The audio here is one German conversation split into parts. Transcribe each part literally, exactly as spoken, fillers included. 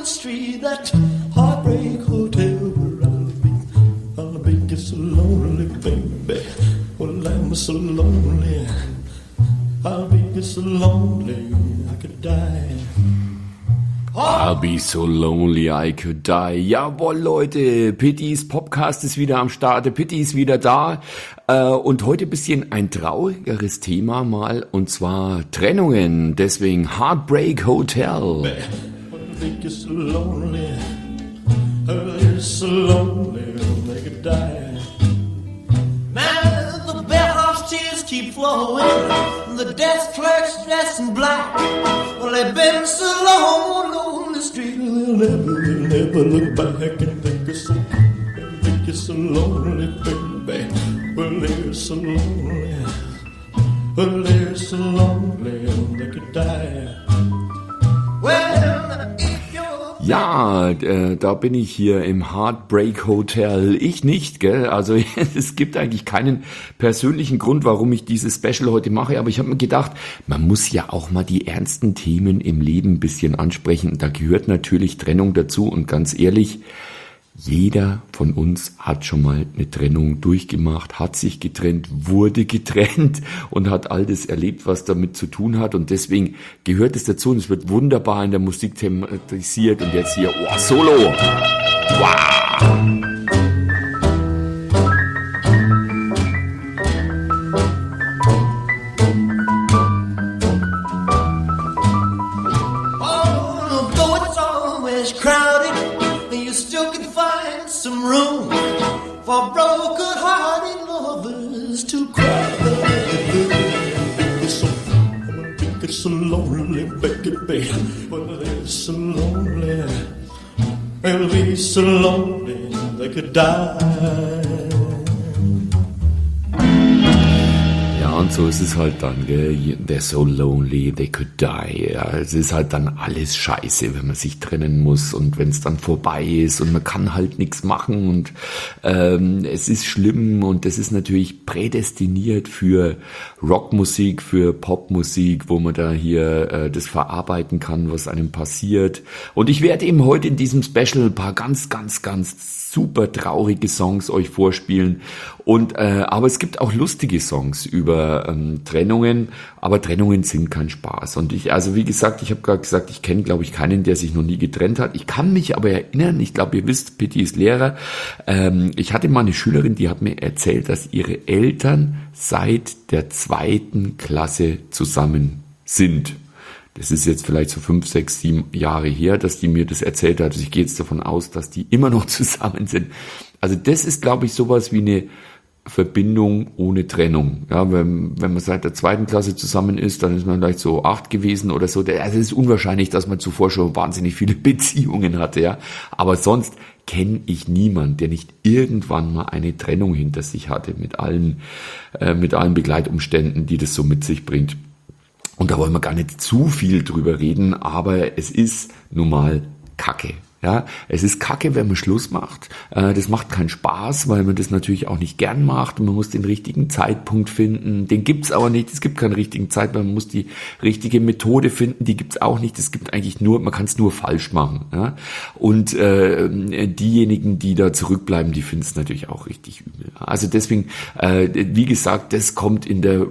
the street, that heartbreak hotel where I'll be. I'll be just so lonely, baby. Well, I'm so lonely. I'll be just so lonely I could die. I'll be so lonely I could die. Jawohl, Leute, Pittys Popcast ist wieder am Start, Pitty ist wieder da. Äh, und heute ein bisschen ein traurigeres Thema mal, und zwar Trennungen. Deswegen Heartbreak Hotel. I'll be just so lonely. I'll be so lonely I could die. Man, the bellhop's tears keep flowing. The desk clerk's dressed in black. Well, they've been so long on the street, they'll never, they'll never look back and think it's so, think it's so lonely, baby. Well, they're so lonely. Well, they're so lonely they could die. Well, Ja, äh, da bin ich hier im Heartbreak Hotel. Ich nicht, gell? Also es gibt eigentlich keinen persönlichen Grund, warum ich dieses Special heute mache. Aber ich habe mir gedacht, man muss ja auch mal die ernsten Themen im Leben ein bisschen ansprechen. Da gehört natürlich Trennung dazu. Und ganz ehrlich, jeder von uns hat schon mal eine Trennung durchgemacht, hat sich getrennt, wurde getrennt und hat all das erlebt, was damit zu tun hat. Und deswegen gehört es dazu und es wird wunderbar in der Musik thematisiert. Und jetzt hier, oh, Solo! Wow! some room for broken-hearted lovers to cry. It's so, it's so lonely, baby. Well, they're so lonely. They'll be so lonely they could die. Und so ist es halt dann, gell? They're so lonely, they could die. Ja, es ist halt dann alles scheiße, wenn man sich trennen muss und wenn es dann vorbei ist und man kann halt nichts machen und ähm, es ist schlimm und das ist natürlich prädestiniert für Rockmusik, für Popmusik, wo man da hier äh, das verarbeiten kann, was einem passiert. Und ich werde eben heute in diesem Special ein paar ganz, ganz, ganz super traurige Songs euch vorspielen. Und äh, aber es gibt auch lustige Songs über ähm, Trennungen, aber Trennungen sind kein Spaß. Und ich, also wie gesagt, ich habe gerade gesagt, ich kenne, glaube ich, keinen, der sich noch nie getrennt hat. Ich kann mich aber erinnern, ich glaube, ihr wisst, Pitty ist Lehrer. Ähm, ich hatte mal eine Schülerin, die hat mir erzählt, dass ihre Eltern seit der zweiten Klasse zusammen sind. Das ist jetzt vielleicht so fünf, sechs, sieben Jahre her, dass die mir das erzählt hat. Also ich gehe jetzt davon aus, dass die immer noch zusammen sind. Also das ist, glaube ich, sowas wie eine Verbindung ohne Trennung. Ja, wenn, wenn man seit der zweiten Klasse zusammen ist, dann ist man vielleicht so acht gewesen oder so. Also es ist unwahrscheinlich, dass man zuvor schon wahnsinnig viele Beziehungen hatte. Ja, aber sonst kenne ich niemanden, der nicht irgendwann mal eine Trennung hinter sich hatte mit allen, äh, mit allen Begleitumständen, die das so mit sich bringt. Und da wollen wir gar nicht zu viel drüber reden, aber es ist nun mal Kacke. Ja, es ist Kacke, wenn man Schluss macht. Das macht keinen Spaß, weil man das natürlich auch nicht gern macht. Man muss den richtigen Zeitpunkt finden. Den gibt's aber nicht. Es gibt keinen richtigen Zeitpunkt. Man muss die richtige Methode finden. Die gibt's auch nicht. Es gibt eigentlich nur, man kann es nur falsch machen. Ja? Und äh, diejenigen, die da zurückbleiben, die finden es natürlich auch richtig übel. Also deswegen, äh, wie gesagt, das kommt in der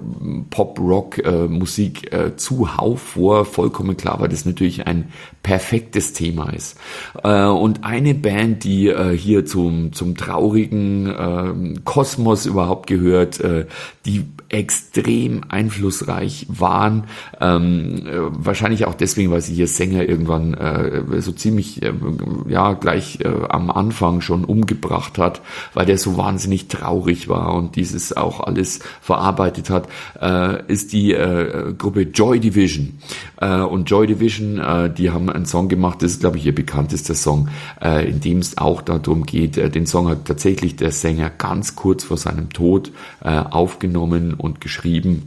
Pop-Rock-Musik äh, zuhauf vor. Vollkommen klar, weil das natürlich ein perfektes Thema ist. Und eine Band, die äh, hier zum zum traurigen äh, Kosmos überhaupt gehört, äh, die extrem einflussreich waren, ähm, äh, wahrscheinlich auch deswegen, weil sie hier Sänger irgendwann äh, so ziemlich äh, ja gleich äh, am Anfang schon umgebracht hat, weil der so wahnsinnig traurig war und dieses auch alles verarbeitet hat, äh, ist die äh, Gruppe Joy Division. Äh, und Joy Division, äh, die haben einen Song gemacht, das ist, glaube ich, ihr bekanntester Song, äh, in dem es auch darum geht. Äh, den Song hat tatsächlich der Sänger ganz kurz vor seinem Tod äh, aufgenommen und geschrieben.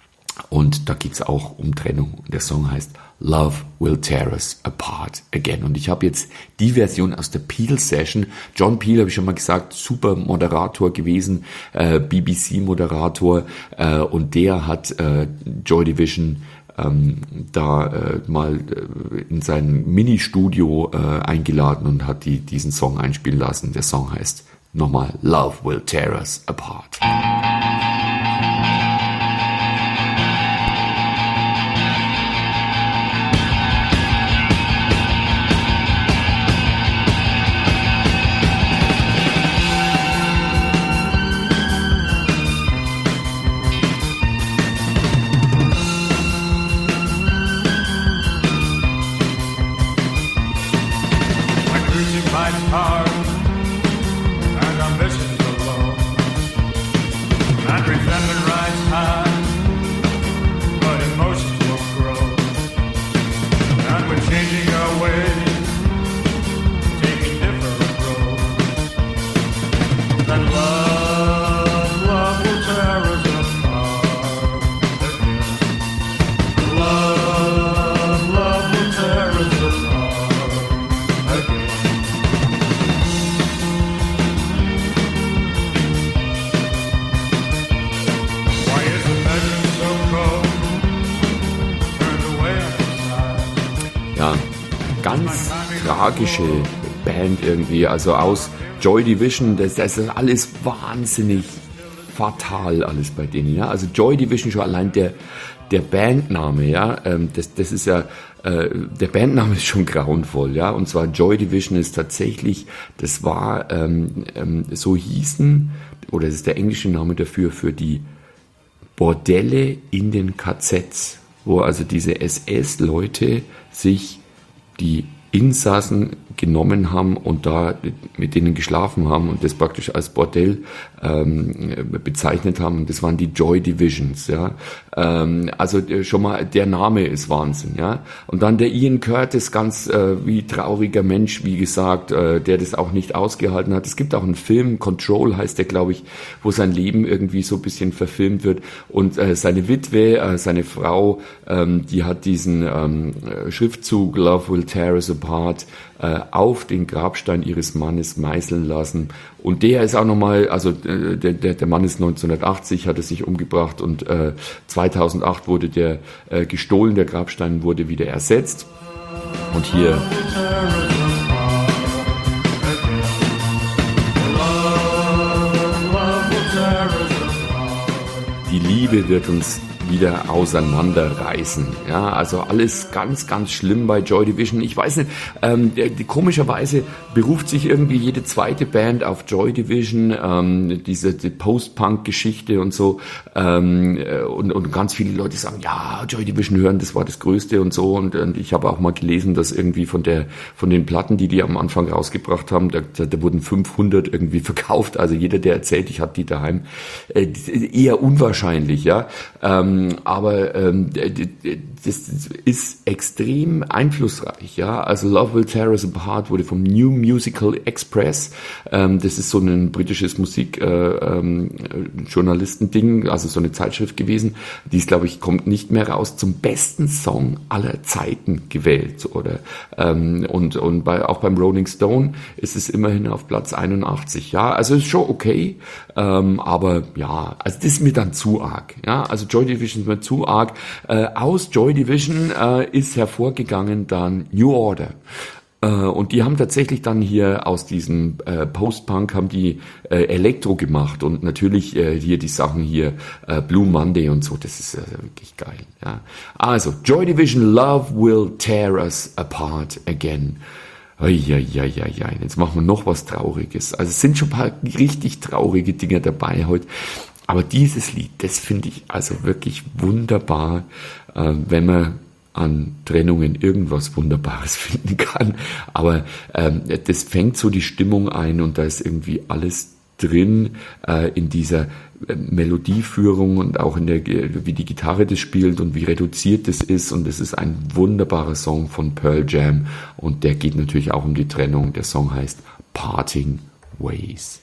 Und da geht es auch um Trennung. Der Song heißt Love Will Tear Us Apart Again. Und ich habe jetzt die Version aus der Peel Session. John Peel, habe ich schon mal gesagt, super Moderator gewesen, äh, B B C-Moderator. Äh, und der hat äh, Joy Division ähm, da äh, mal äh, in sein Ministudio äh, eingeladen und hat die diesen Song einspielen lassen. Der Song heißt nochmal Love Will Tear Us Apart. Hard and ambitions are low, and resentment rise high, but emotions will grow, and we're changing our ways, taking different roads, and love, love will tear us apart again. Love, love will tear us apart again. Ja, ganz tragische Band irgendwie, also aus Joy Division, das, das ist alles wahnsinnig fatal alles bei denen, ja, also Joy Division schon allein der, der Bandname, ja, ähm, das, das ist ja, äh, der Bandname ist schon grauenvoll, ja, und zwar Joy Division ist tatsächlich, das war, ähm, ähm, so hießen, oder das ist der englische Name dafür, für die Bordelle in den K Zs, wo also diese S S-Leute sich die Insassen genommen haben und da mit denen geschlafen haben und das praktisch als Bordell ähm, bezeichnet haben. Und das waren die Joy Divisions, ja. Ähm, also schon mal der Name ist Wahnsinn, ja. Und dann der Ian Curtis, ganz äh, wie trauriger Mensch, wie gesagt, äh, der das auch nicht ausgehalten hat. Es gibt auch einen Film, Control heißt der, glaube ich, wo sein Leben irgendwie so ein bisschen verfilmt wird. Und äh, seine Witwe, äh, seine Frau, ähm, die hat diesen ähm, Schriftzug Love Will Tear Us Apart äh, auf den Grabstein ihres Mannes meißeln lassen. Und der ist auch nochmal, also äh, der, der, der Mann ist neunzehnhundertachtzig, hat er sich umgebracht und äh, zweitausendacht wurde der äh, gestohlen, der Grabstein wurde wieder ersetzt. Und hier die Liebe wird uns wieder auseinanderreißen. Ja, also alles ganz, ganz schlimm bei Joy Division. Ich weiß nicht, ähm, die, die, komischerweise beruft sich irgendwie jede zweite Band auf Joy Division, ähm, diese die Post-Punk-Geschichte und so. Ähm, und, und ganz viele Leute sagen, ja, Joy Division hören, das war das Größte und so. Und, und ich habe auch mal gelesen, dass irgendwie von der von den Platten, die die am Anfang rausgebracht haben, da, da, da wurden fünfhundert irgendwie verkauft. Also jeder, der erzählt, ich hatte die daheim, äh, eher unwahrscheinlich, ja. Ähm, aber ähm, das ist extrem einflussreich, ja. Also Love Will Tear Us Apart wurde vom New Musical Express, ähm, das ist so ein britisches Musik-Journalisten-Ding, äh, ähm, also so eine Zeitschrift gewesen. Die ist, glaube ich, kommt nicht mehr raus, zum besten Song aller Zeiten gewählt, oder ähm, und und bei auch beim Rolling Stone ist es immerhin auf Platz einundachtzig, ja. Also ist schon okay, ähm, aber ja, also das ist mir dann zu arg, ja. Also Joy Division ist mir zu arg. Äh, aus Joy Division äh, ist hervorgegangen dann New Order. Äh, und die haben tatsächlich dann hier aus diesem äh, Post-Punk haben die äh, Elektro gemacht und natürlich äh, hier die Sachen hier äh, Blue Monday und so, das ist äh, wirklich geil. Ja. Also Joy Division, Love Will Tear Us Apart Again. Eieieiei, jetzt machen wir noch was Trauriges. Also es sind schon ein paar richtig traurige Dinge dabei heute. Aber dieses Lied, das finde ich also wirklich wunderbar, äh, wenn man an Trennungen irgendwas Wunderbares finden kann. Aber ähm, das fängt so die Stimmung ein und da ist irgendwie alles drin äh, in dieser äh, Melodieführung und auch in der, wie die Gitarre das spielt und wie reduziert das ist. Und es ist ein wunderbarer Song von Pearl Jam und der geht natürlich auch um die Trennung. Der Song heißt Parting Ways.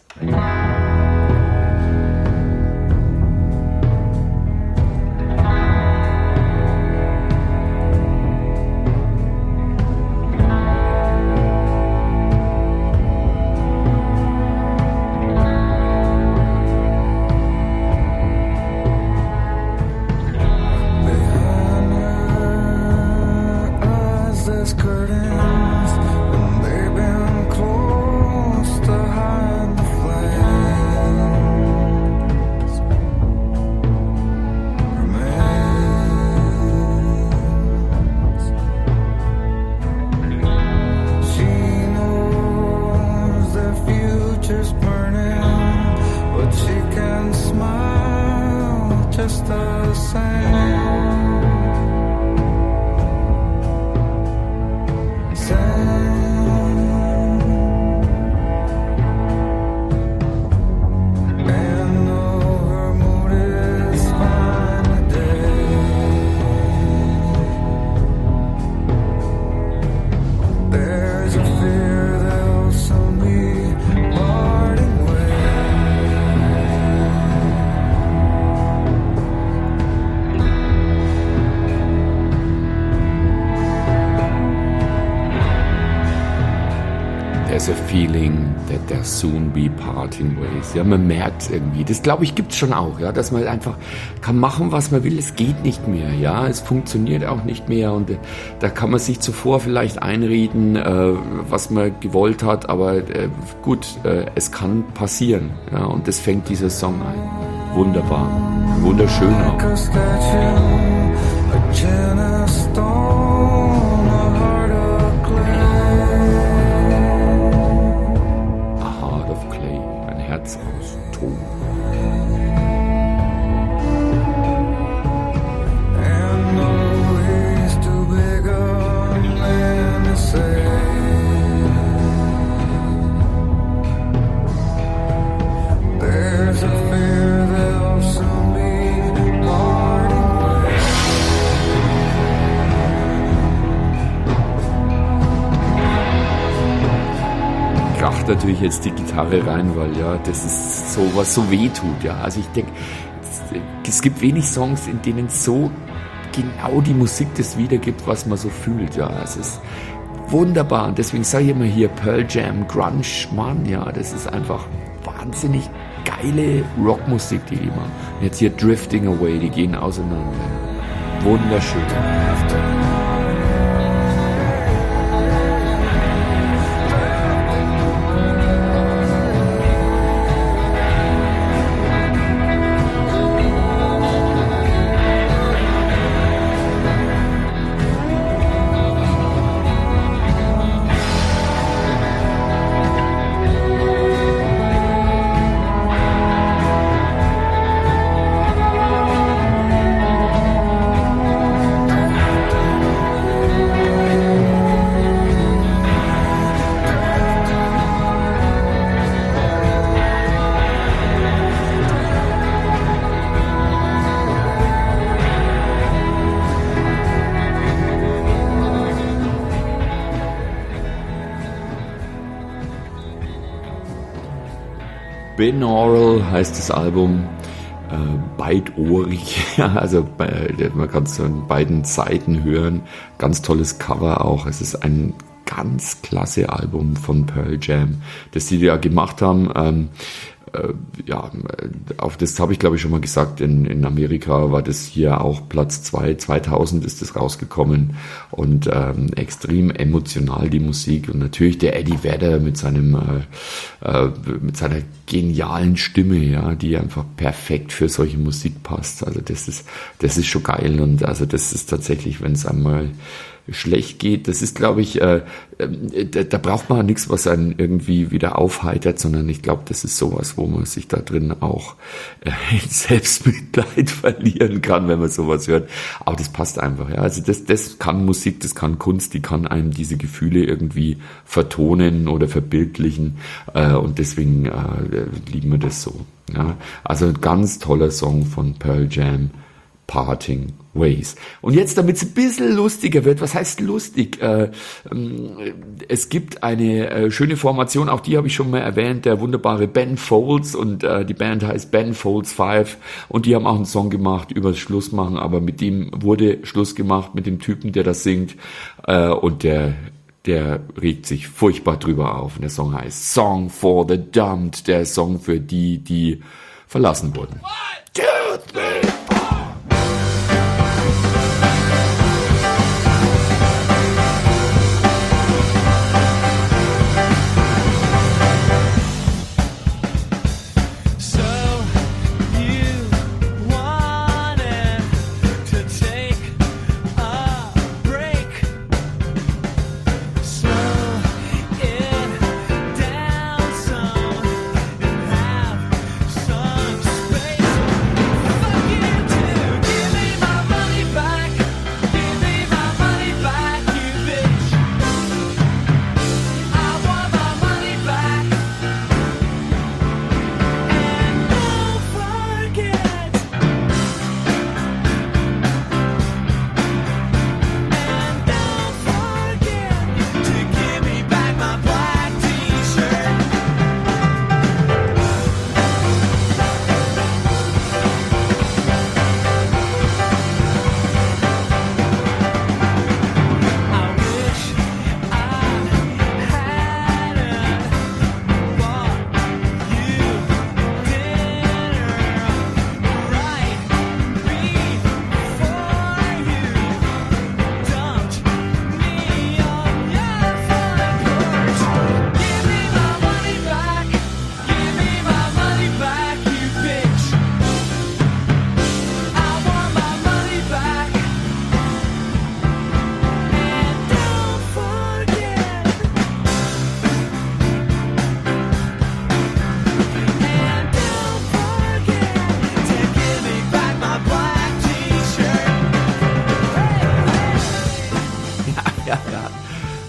Behind as curtains, and they've been close to hide the flames. Remains. She knows their future's burning, but she can smile just the same. There's a feeling that there'll soon be parting ways. Ja, man merkt irgendwie. Das, glaube ich, gibt's schon auch, ja, dass man einfach kann machen, was man will. Es geht nicht mehr, ja. Es funktioniert auch nicht mehr und äh, da kann man sich zuvor vielleicht einreden, äh, was man gewollt hat, aber äh, gut, äh, es kann passieren, ja. Und das fängt dieser Song ein. Wunderbar. Wunderschön auch. Herz aus Ton. Natürlich jetzt die Gitarre rein, weil ja, das ist so, was so weh tut, ja. Also ich denke, es gibt wenig Songs, in denen so genau die Musik das wiedergibt, was man so fühlt, ja. Es ist wunderbar und deswegen sage ich immer hier Pearl Jam, Grunge, Mann, ja, das ist einfach wahnsinnig geile Rockmusik, die die machen. Und jetzt hier Drifting Away, die gehen auseinander. Wunderschön. Binaural heißt das Album, äh, beidohrig, also bei, man kann es an beiden Seiten hören, ganz tolles Cover auch, es ist ein ganz klasse Album von Pearl Jam, das die ja gemacht haben. Ähm, äh, ja, auf das habe ich glaube ich schon mal gesagt, in, in Amerika war das hier auch Platz zwei, zweitausend ist das rausgekommen und ähm, extrem emotional die Musik und natürlich der Eddie Vedder mit seinem äh, äh, mit seiner genialen Stimme, ja, die einfach perfekt für solche Musik passt. Also das ist das ist schon geil und also das ist tatsächlich, wenn es einmal schlecht geht, das ist, glaube ich, äh, äh, da, da braucht man nichts, was einen irgendwie wieder aufheitert, sondern ich glaube, das ist sowas, wo man sich da drin auch äh, in Selbstmitleid verlieren kann, wenn man sowas hört. Aber das passt einfach, ja. Also das, das kann Musik, das kann Kunst, die kann einem diese Gefühle irgendwie vertonen oder verbildlichen äh, und deswegen äh, lieben wir das so. Ja. Also ein ganz toller Song von Pearl Jam, Parting Ways. Und jetzt, damit es ein bisschen lustiger wird, was heißt lustig? Äh, es gibt eine äh, schöne Formation, auch die habe ich schon mal erwähnt, der wunderbare Ben Folds und äh, die Band heißt Ben Folds Five und die haben auch einen Song gemacht über das Schlussmachen, aber mit dem wurde Schluss gemacht, mit dem Typen, der das singt äh, und der der regt sich furchtbar drüber auf. Und der Song heißt Song for the Dumped, der Song für die, die verlassen wurden. One, two, three.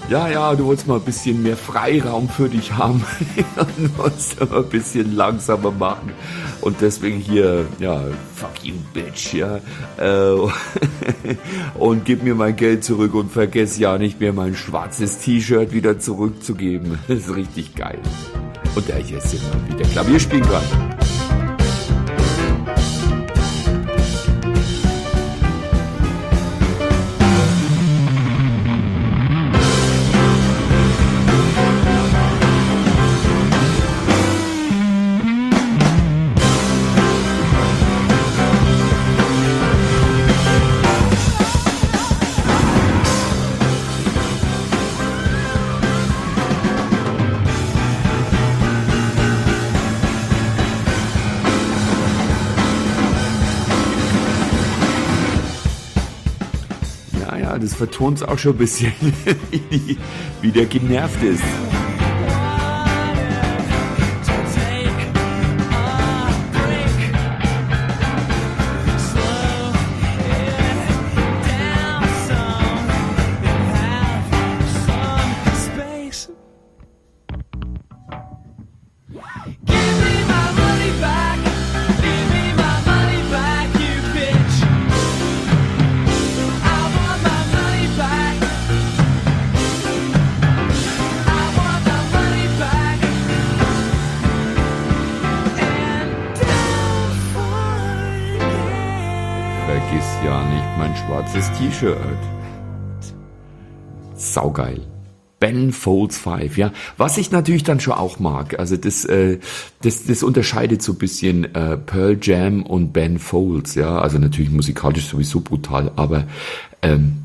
Ja, ja, du wolltest mal ein bisschen mehr Freiraum für dich haben und wolltest aber ein bisschen langsamer machen. Und deswegen hier, ja, fuck you, bitch, ja. Äh, und gib mir mein Geld zurück und vergess ja nicht mehr mein schwarzes T-Shirt wieder zurückzugeben. Das ist richtig geil. Und da ich jetzt immer wieder Klavier spielen kann. Das vertont es auch schon ein bisschen, wie der genervt ist. Vergiss ja nicht mein schwarzes T-Shirt. Saugeil. Ben Folds Five, ja. Was ich natürlich dann schon auch mag, also das, äh, das, das unterscheidet so ein bisschen äh, Pearl Jam und Ben Folds, ja. Also natürlich musikalisch sowieso brutal, aber ähm,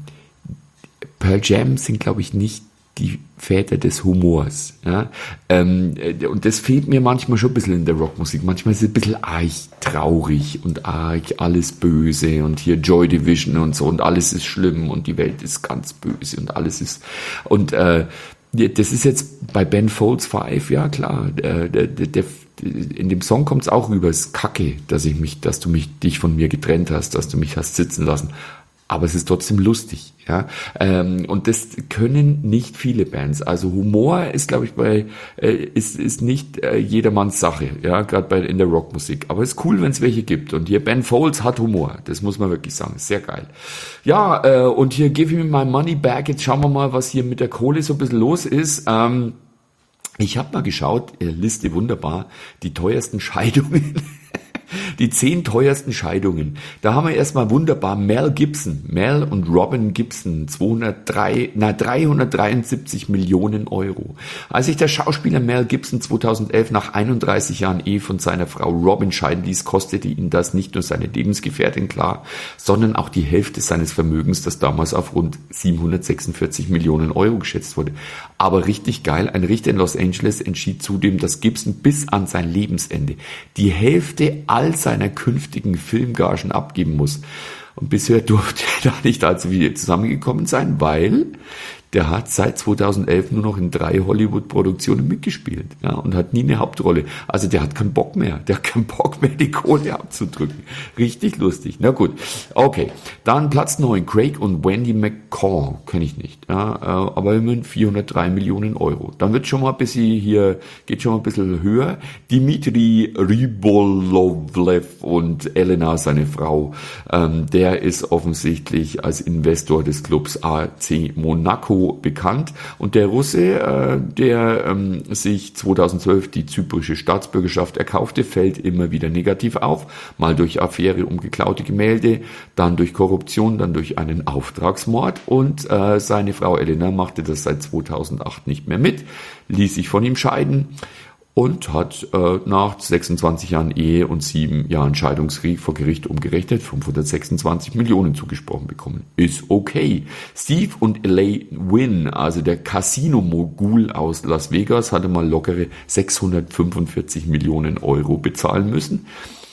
Pearl Jam sind, glaube ich, nicht die Väter des Humors, ja. Ähm, und das fehlt mir manchmal schon ein bisschen in der Rockmusik. Manchmal ist es ein bisschen arg traurig und arg alles böse und hier Joy Division und so und alles ist schlimm und die Welt ist ganz böse und alles ist und äh, das ist jetzt bei Ben Folds Five, ja klar, der, der, der, in dem Song kommt es auch rüber, es ist Kacke, dass ich mich, dass du mich dich von mir getrennt hast, dass du mich hast sitzen lassen. Aber es ist trotzdem lustig, ja. Ähm, und das können nicht viele Bands. Also Humor ist, glaube ich, bei äh, ist ist nicht äh, jedermanns Sache, ja, gerade bei in der Rockmusik. Aber es ist cool, wenn es welche gibt. Und hier Ben Folds hat Humor, das muss man wirklich sagen, sehr geil. Ja, äh, und hier Give Me My Money Back. Jetzt schauen wir mal, was hier mit der Kohle so ein bisschen los ist. Ähm, ich habe mal geschaut, äh, Liste wunderbar, die teuersten Scheidungen. Die zehn teuersten Scheidungen. Da haben wir erstmal wunderbar Mel Gibson. Mel und Robin Gibson. zweihundertdrei, na, dreihundertdreiundsiebzig Millionen Euro. Als sich der Schauspieler Mel Gibson zweitausendelf nach einunddreißig Jahren Ehe von seiner Frau Robin scheiden ließ, kostete ihn das nicht nur seine Lebensgefährtin klar, sondern auch die Hälfte seines Vermögens, das damals auf rund siebenhundertsechsundvierzig Millionen Euro geschätzt wurde. Aber richtig geil, ein Richter in Los Angeles entschied zudem, dass Gibson bis an sein Lebensende die Hälfte all seiner künftigen Filmgagen abgeben muss. Und bisher durfte er da nicht allzu viel zusammengekommen sein, weil der hat seit zweitausendelf nur noch in drei Hollywood-Produktionen mitgespielt, ja, und hat nie eine Hauptrolle. Also der hat keinen Bock mehr. Der hat keinen Bock mehr, die Kohle abzudrücken. Richtig lustig. Na gut. Okay. Dann Platz neun. Craig und Wendy McCall. Kenne ich nicht. Ja, aber immerhin vierhundertdrei Millionen Euro. Dann wird schon mal ein bisschen hier, geht schon mal ein bisschen höher. Dimitri Rybolovlev und Elena, seine Frau, ähm, der ist offensichtlich als Investor des Clubs A C Monaco bekannt, und der Russe, äh, der ähm, sich zweitausendzwölf die zyprische Staatsbürgerschaft erkaufte, fällt immer wieder negativ auf, mal durch Affäre um geklaute Gemälde, dann durch Korruption, dann durch einen Auftragsmord, und äh, seine Frau Elena machte das seit zweitausendacht nicht mehr mit, ließ sich von ihm scheiden und hat äh, nach sechsundzwanzig Jahren Ehe und sieben Jahren Scheidungskrieg vor Gericht umgerechnet fünfhundertsechsundzwanzig Millionen zugesprochen bekommen. Ist okay. Steve und Elaine Wynn, also der Casino-Mogul aus Las Vegas, hatte mal lockere sechshundertfünfundvierzig Millionen Euro bezahlen müssen.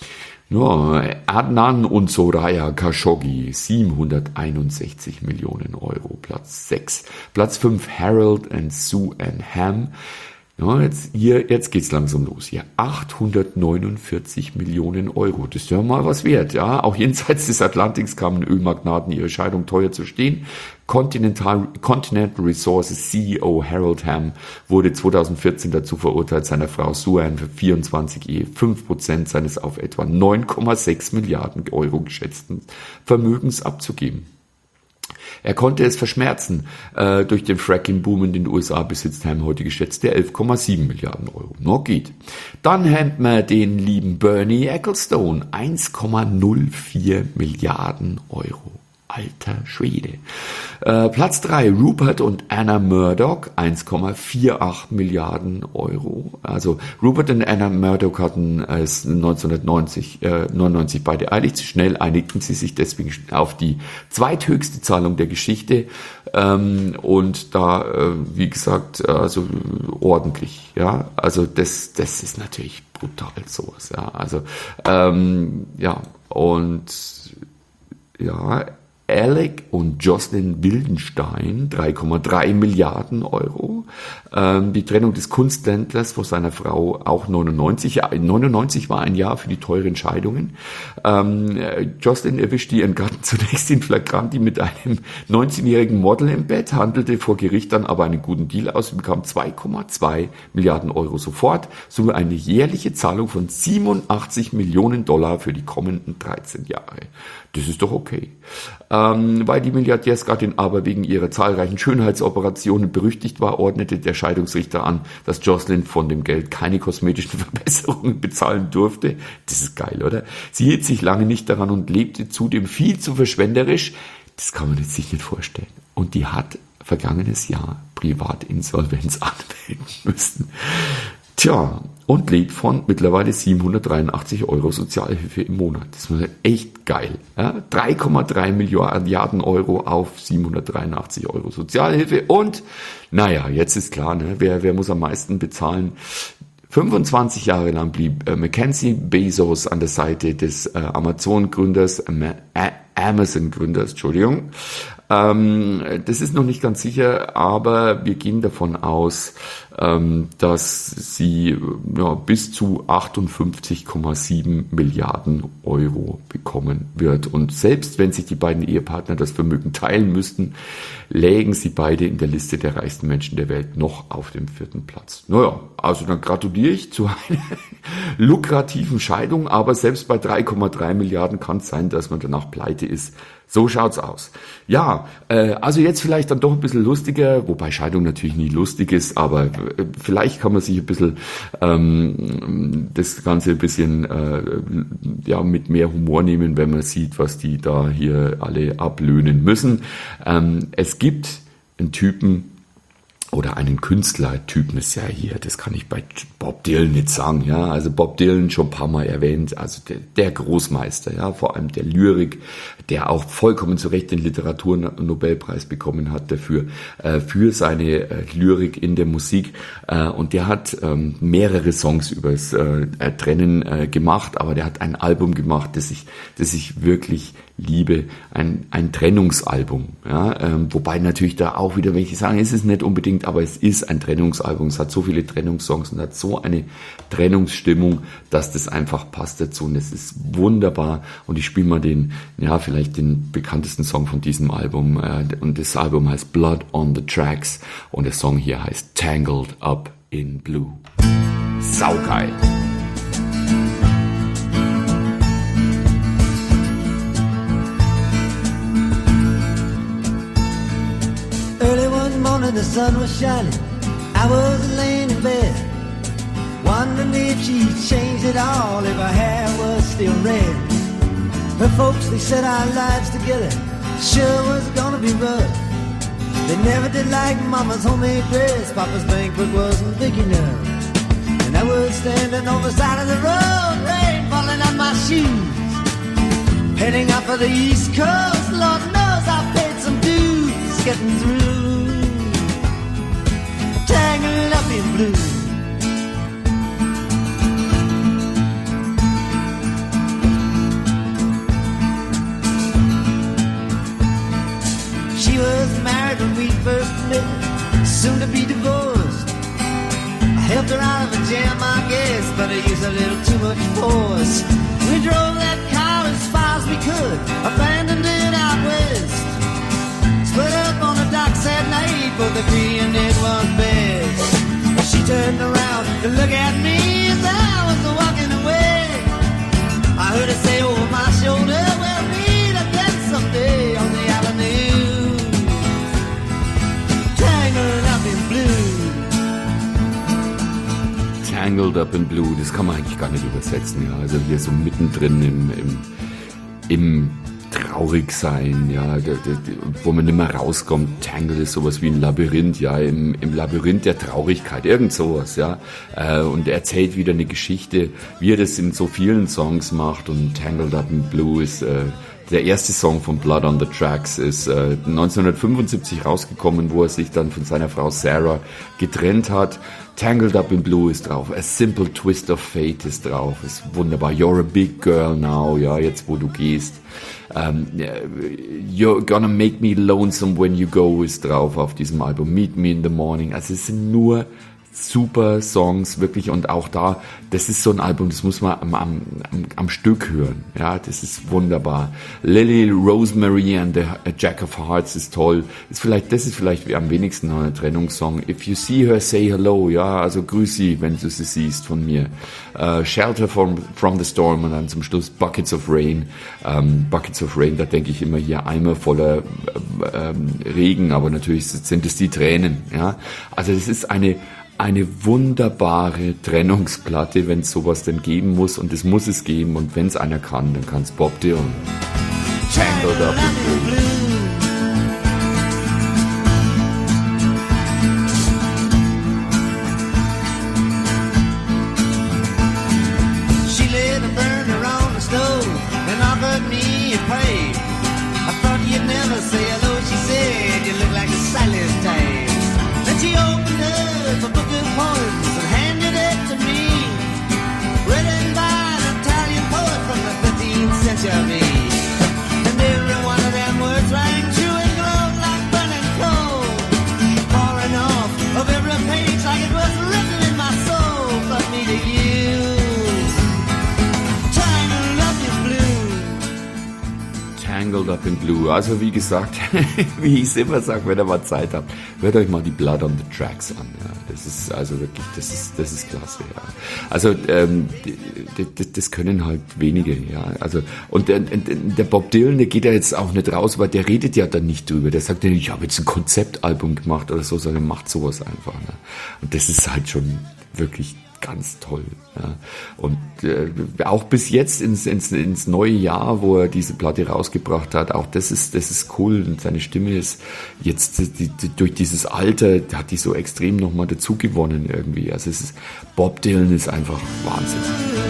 Ja, Adnan und Soraya Khashoggi, siebenhunderteinundsechzig Millionen Euro, Platz sechs. Platz fünf, Harold and Sue Ann Hamm. Ja, jetzt, hier, jetzt geht's langsam los hier. achthundertneunundvierzig Millionen Euro. Das ist ja mal was wert, ja. Auch jenseits des Atlantiks kamen Ölmagnaten ihre Scheidung teuer zu stehen. Continental, Continental Resources C E O Harold Hamm wurde zweitausendvierzehn dazu verurteilt, seiner Frau Sue für vierundzwanzig Komma fünf Prozent seines auf etwa neun Komma sechs Milliarden Euro geschätzten Vermögens abzugeben. Er konnte es verschmerzen. Äh, durch den Fracking-Boom in den U S A besitzt Hamm heute geschätzte elf Komma sieben Milliarden Euro. No, geht. Dann haben wir den lieben Bernie Ecclestone. eins Komma null vier Milliarden Euro. Alter Schwede. Äh, Platz drei, Rupert und Anna Murdoch, eins Komma achtundvierzig Milliarden Euro. Also Rupert und Anna Murdoch hatten es neunzehnhundertneunundneunzig beide eilig. Zu schnell einigten sie sich deswegen auf die zweithöchste Zahlung der Geschichte. Ähm, und da, äh, wie gesagt, also ordentlich. Ja, also das, das ist natürlich brutal sowas. Ja, also ähm, ja und ja. Alec und Jocelyn Wildenstein, drei Komma drei Milliarden Euro. Ähm, die Trennung des Kunsthändlers von seiner Frau auch neunundneunzig. Ja, neunundneunzig war ein Jahr für die teuren Scheidungen. Ähm, Jocelyn erwischte ihren Gatten zunächst in Flagranti mit einem neunzehnjährigen Model im Bett, handelte vor Gericht dann aber einen guten Deal aus und bekam zwei Komma zwei Milliarden Euro sofort, sowie eine jährliche Zahlung von siebenundachtzig Millionen Dollar für die kommenden dreizehn Jahre. Das ist doch okay. Ähm, weil die Milliardärsgattin aber wegen ihrer zahlreichen Schönheitsoperationen berüchtigt war, ordnete der Scheidungsrichter an, dass Jocelyn von dem Geld keine kosmetischen Verbesserungen bezahlen durfte. Das ist geil, oder? Sie hielt sich lange nicht daran und lebte zudem viel zu verschwenderisch. Das kann man jetzt sich nicht vorstellen. Und die hat vergangenes Jahr Privatinsolvenz anmelden müssen. Tja, und lebt von mittlerweile siebenhundertdreiundachtzig Euro Sozialhilfe im Monat. Das ist echt geil. Ja? drei Komma drei Milliarden Euro auf siebenhundertdreiundachtzig Euro Sozialhilfe. Und, naja, jetzt ist klar, ne? wer, wer muss am meisten bezahlen? fünfundzwanzig Jahre lang blieb äh, Mackenzie Bezos an der Seite des äh, Amazon-Gründers, äh, Amazon-Gründers, Entschuldigung. Ähm, das ist noch nicht ganz sicher, aber wir gehen davon aus, ähm, dass sie ja, bis zu achtundfünfzig Komma sieben Milliarden Euro bekommen wird. Und selbst wenn sich die beiden Ehepartner das Vermögen teilen müssten, lägen sie beide in der Liste der reichsten Menschen der Welt noch auf dem vierten Platz. Naja, also dann gratuliere ich zu einer lukrativen Scheidung, aber selbst bei drei Komma drei Milliarden kann es sein, dass man danach pleite ist. So schaut's aus. Ja, äh, also jetzt vielleicht dann doch ein bisschen lustiger, wobei Scheidung natürlich nie lustig ist, aber äh, vielleicht kann man sich ein bisschen ähm, das Ganze ein bisschen äh, ja mit mehr Humor nehmen, wenn man sieht, was die da hier alle ablöhnen müssen. Ähm, es gibt einen Typen, oder einen Künstlertypen ist ja hier, das kann ich bei Bob Dylan nicht sagen, ja, also Bob Dylan schon ein paar Mal erwähnt, also der, der Großmeister, ja, vor allem der Lyrik, der auch vollkommen zu Recht den Literaturnobelpreis bekommen hat dafür, äh, für seine äh, Lyrik in der Musik, äh, und der hat ähm, mehrere Songs übers äh, Trennen äh, gemacht, aber der hat ein Album gemacht, das ich, das ich wirklich liebe, ein, ein Trennungsalbum, ja, ähm, wobei natürlich da auch wieder, wenn ich sage, ist es nicht unbedingt, aber es ist ein Trennungsalbum, es hat so viele Trennungssongs und hat so eine Trennungsstimmung, dass das einfach passt dazu und es ist wunderbar und ich spiele mal den, ja, vielleicht den bekanntesten Song von diesem Album äh, und das Album heißt Blood on the Tracks und der Song hier heißt Tangled Up in Blue. Saugeil! The sun was shining, I was laying in bed, wondering if she'd changed it all, if her hair was still red. Her folks, they said our lives together sure was gonna be rough. They never did like Mama's homemade dress, Papa's bankbook wasn't big enough. And I was standing on the side of the road, rain falling on my shoes, heading out for the East Coast. Lord knows I paid some dues getting through. Tangled up in blue. She was married when we first met, soon to be divorced. helped her out of a jam, I guess, but I used a little too much force. We drove that car as far as we could, abandoned it out west. Split up on the docks that night, both agreeing it was best. She turned around to look at me as I was walking away. I heard her say over my shoulder, we'll meet again someday on the avenue, tangled up in blue. Tangled Up in Blue, das kann man eigentlich gar nicht übersetzen, ja. Also hier so mittendrin im, im, im Traurigsein, ja, der, der, wo man nicht mehr rauskommt. Tangled ist sowas wie ein Labyrinth, ja, im, im Labyrinth der Traurigkeit, irgend sowas, ja. Äh, und er erzählt wieder eine Geschichte, wie er das in so vielen Songs macht. Und Tangled Up in Blue ist äh, der erste Song von Blood on the Tracks, ist äh, neunzehnhundertfünfundsiebzig rausgekommen, wo er sich dann von seiner Frau Sarah getrennt hat. Tangled Up in Blue ist drauf, A Simple Twist of Fate ist drauf, ist wunderbar. You're a big girl now, ja, jetzt wo du gehst. Um, You're gonna make me lonesome when you go ist drauf auf diesem Album. Meet me in the morning. Also es sind nur super Songs, wirklich, und auch da, das ist so ein Album, das muss man am, am, am Stück hören, ja, das ist wunderbar. Lily Rosemary and the Jack of Hearts ist toll, ist vielleicht, das ist vielleicht am wenigsten noch ein Trennungssong. If you see her, say hello, ja, also grüß sie, wenn du sie siehst von mir. Uh, Shelter from, from the Storm und dann zum Schluss Buckets of Rain. Um, Buckets of Rain, da denke ich immer hier Eimer voller äh, äh, Regen, aber natürlich sind es die Tränen, ja, also das ist eine Eine wunderbare Trennungsplatte, wenn es sowas denn geben muss, und es muss es geben, und wenn es einer kann, dann kann es Bob Dylan. Tangled Up in Blue. She lit a burner on the stove and offered me a pay. I thought you'd never say hello, she said, you look like a silent type. Then she opened up a book of poems and handed it to me, written by an Italian poet from the fifteenth century. And every one of them words rang true and glowed like burning coal, pouring off of every page like it was written in my soul. But me to you, tangled up in blue. Tangled Up in Blue. Also wie gesagt, wie ich es immer sage, wenn ihr mal Zeit habt, hört euch mal die Blood on the Tracks an. Ja. Das ist also wirklich, das ist, das ist klasse. Ja. Also ähm, das, das können halt wenige. Ja. Also und der, der Bob Dylan, der geht ja jetzt auch nicht raus, weil der redet ja dann nicht drüber. Der sagt ja nicht, ich habe jetzt ein Konzeptalbum gemacht oder so, sondern macht sowas einfach. Ne. Und das ist halt schon wirklich ganz toll. Ja. Und äh, auch bis jetzt ins, ins, ins neue Jahr, wo er diese Platte rausgebracht hat, auch das ist, das ist cool. Und seine Stimme ist jetzt die, die, durch dieses Alter, hat die so extrem nochmal dazu gewonnen irgendwie. Also es ist, Bob Dylan ist einfach Wahnsinn.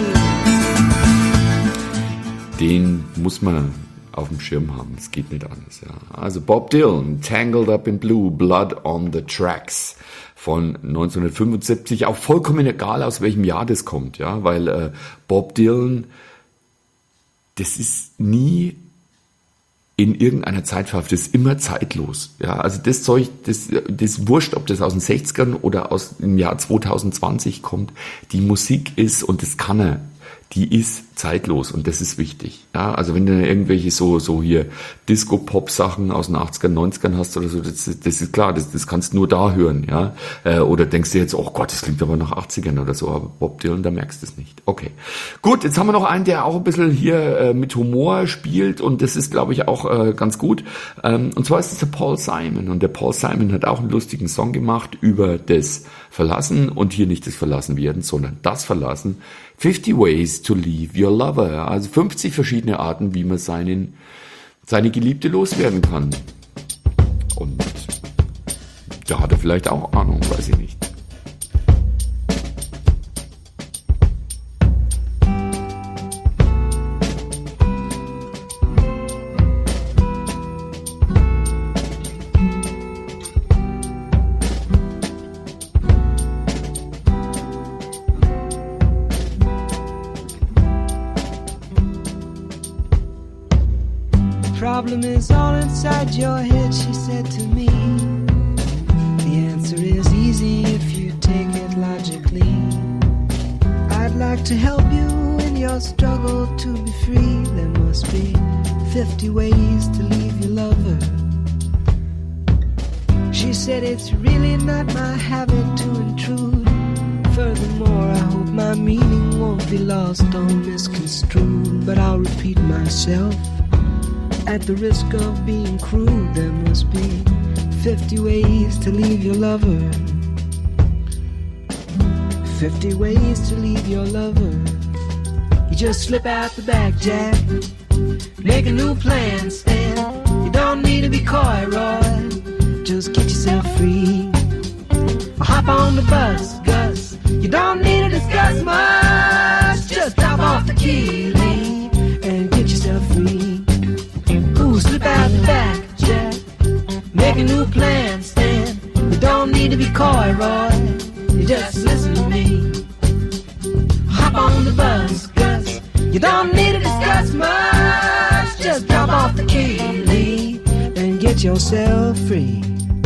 Den muss man auf dem Schirm haben. Es geht nicht anders. Ja. Also Bob Dylan, Tangled Up in Blue, Blood on the Tracks von neunzehnhundertfünfundsiebzig, auch vollkommen egal, aus welchem Jahr das kommt, ja, weil äh, Bob Dylan, das ist nie in irgendeiner Zeit verhaftet, das ist immer zeitlos, ja, also das Zeug, das, das ist wurscht, ob das aus den sechzigern oder aus dem Jahr zwanzig zwanzig kommt, die Musik ist, und das kann er, die ist zeitlos, und das ist wichtig. Ja, also wenn du irgendwelche so so hier Disco-Pop-Sachen aus den achtzigern, neunzigern hast oder so, das, das ist klar, das, das kannst du nur da hören, ja. Oder denkst du jetzt, oh Gott, das klingt aber nach achtzigern oder so, aber Bob Dylan, da merkst du es nicht. Okay. Gut, jetzt haben wir noch einen, der auch ein bisschen hier äh, mit Humor spielt, und das ist, glaube ich, auch äh, ganz gut. Ähm, und zwar ist es der Paul Simon, und der Paul Simon hat auch einen lustigen Song gemacht über das Verlassen, und hier nicht das Verlassenwerden, sondern das Verlassen. fifty Ways to Leave Your Lover. Also fünfzig verschiedene Arten, wie man seinen, seine Geliebte loswerden kann. Und da hat er vielleicht auch Ahnung, weiß ich nicht. Problem is all inside your head, she said to me. The answer is easy if you take it logically. to help you in your struggle to be free. There must be fifty ways to leave your lover. She said it's really not my habit to intrude. Furthermore, I hope my meaning won't be lost or misconstrued. But I'll repeat myself at the risk of being crude. There must be fifty ways to leave your lover. Fifty ways to leave your lover. You just slip out the back, Jack. Make a new plan, Stan. You don't need to be coy, Roy. Just get yourself free. Or hop on the bus, Gus. You don't need to discuss much. Just drop off the key, leave, and get yourself free. Ooh, slip out the back, Jack. Make a new plan, Stan. You don't need to be coy, Roy. You just listen to me. Hop on the bus, Gus. You don't need to discuss much. Just drop off the key, leave, and get yourself free.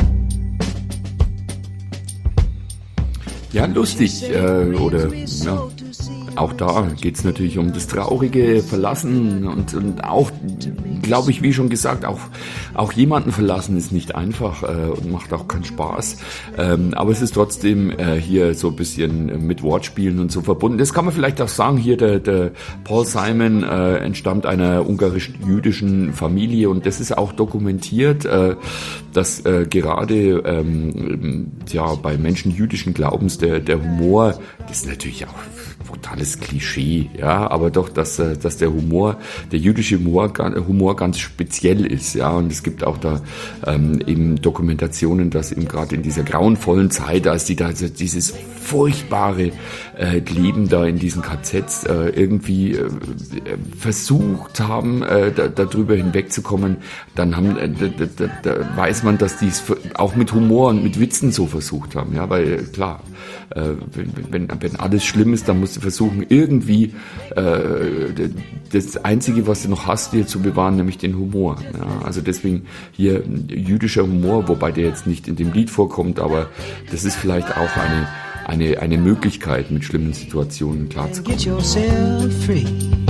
Ja, lustig, äh, oder ja, auch da geht's natürlich um das traurige Verlassen und, und auch, glaube ich, wie schon gesagt, auch, auch jemanden verlassen ist nicht einfach äh, und macht auch keinen Spaß. Ähm, aber es ist trotzdem äh, hier so ein bisschen mit Wortspielen und so verbunden. Das kann man vielleicht auch sagen, hier der, der Paul Simon äh, entstammt einer ungarisch-jüdischen Familie und das ist auch dokumentiert, äh, dass äh, gerade ähm, ja, bei Menschen jüdischen Glaubens der, der Humor, das ist natürlich auch brutales Klischee, ja, aber doch, dass, dass der Humor, der jüdische Humor, Humor ganz speziell ist, ja, und es gibt auch da ähm, eben Dokumentationen, dass eben gerade in dieser grauenvollen Zeit, als die da also dieses furchtbare äh, Leben da in diesen K Zs äh, irgendwie äh, versucht haben, äh, da, darüber hinwegzukommen, dann haben, äh, da, da, da weiß man, dass die es auch mit Humor und mit Witzen so versucht haben, ja, weil klar, äh, wenn, wenn, wenn alles schlimm ist, dann musst du versuchen, irgendwie äh, das Einzige, was du noch hast, dir zu bewahren, nämlich den Humor. Ja, also deswegen hier jüdischer Humor, wobei der jetzt nicht in dem Lied vorkommt, aber das ist vielleicht auch eine, eine, eine Möglichkeit, mit schlimmen Situationen klarzukommen. Get yourself free.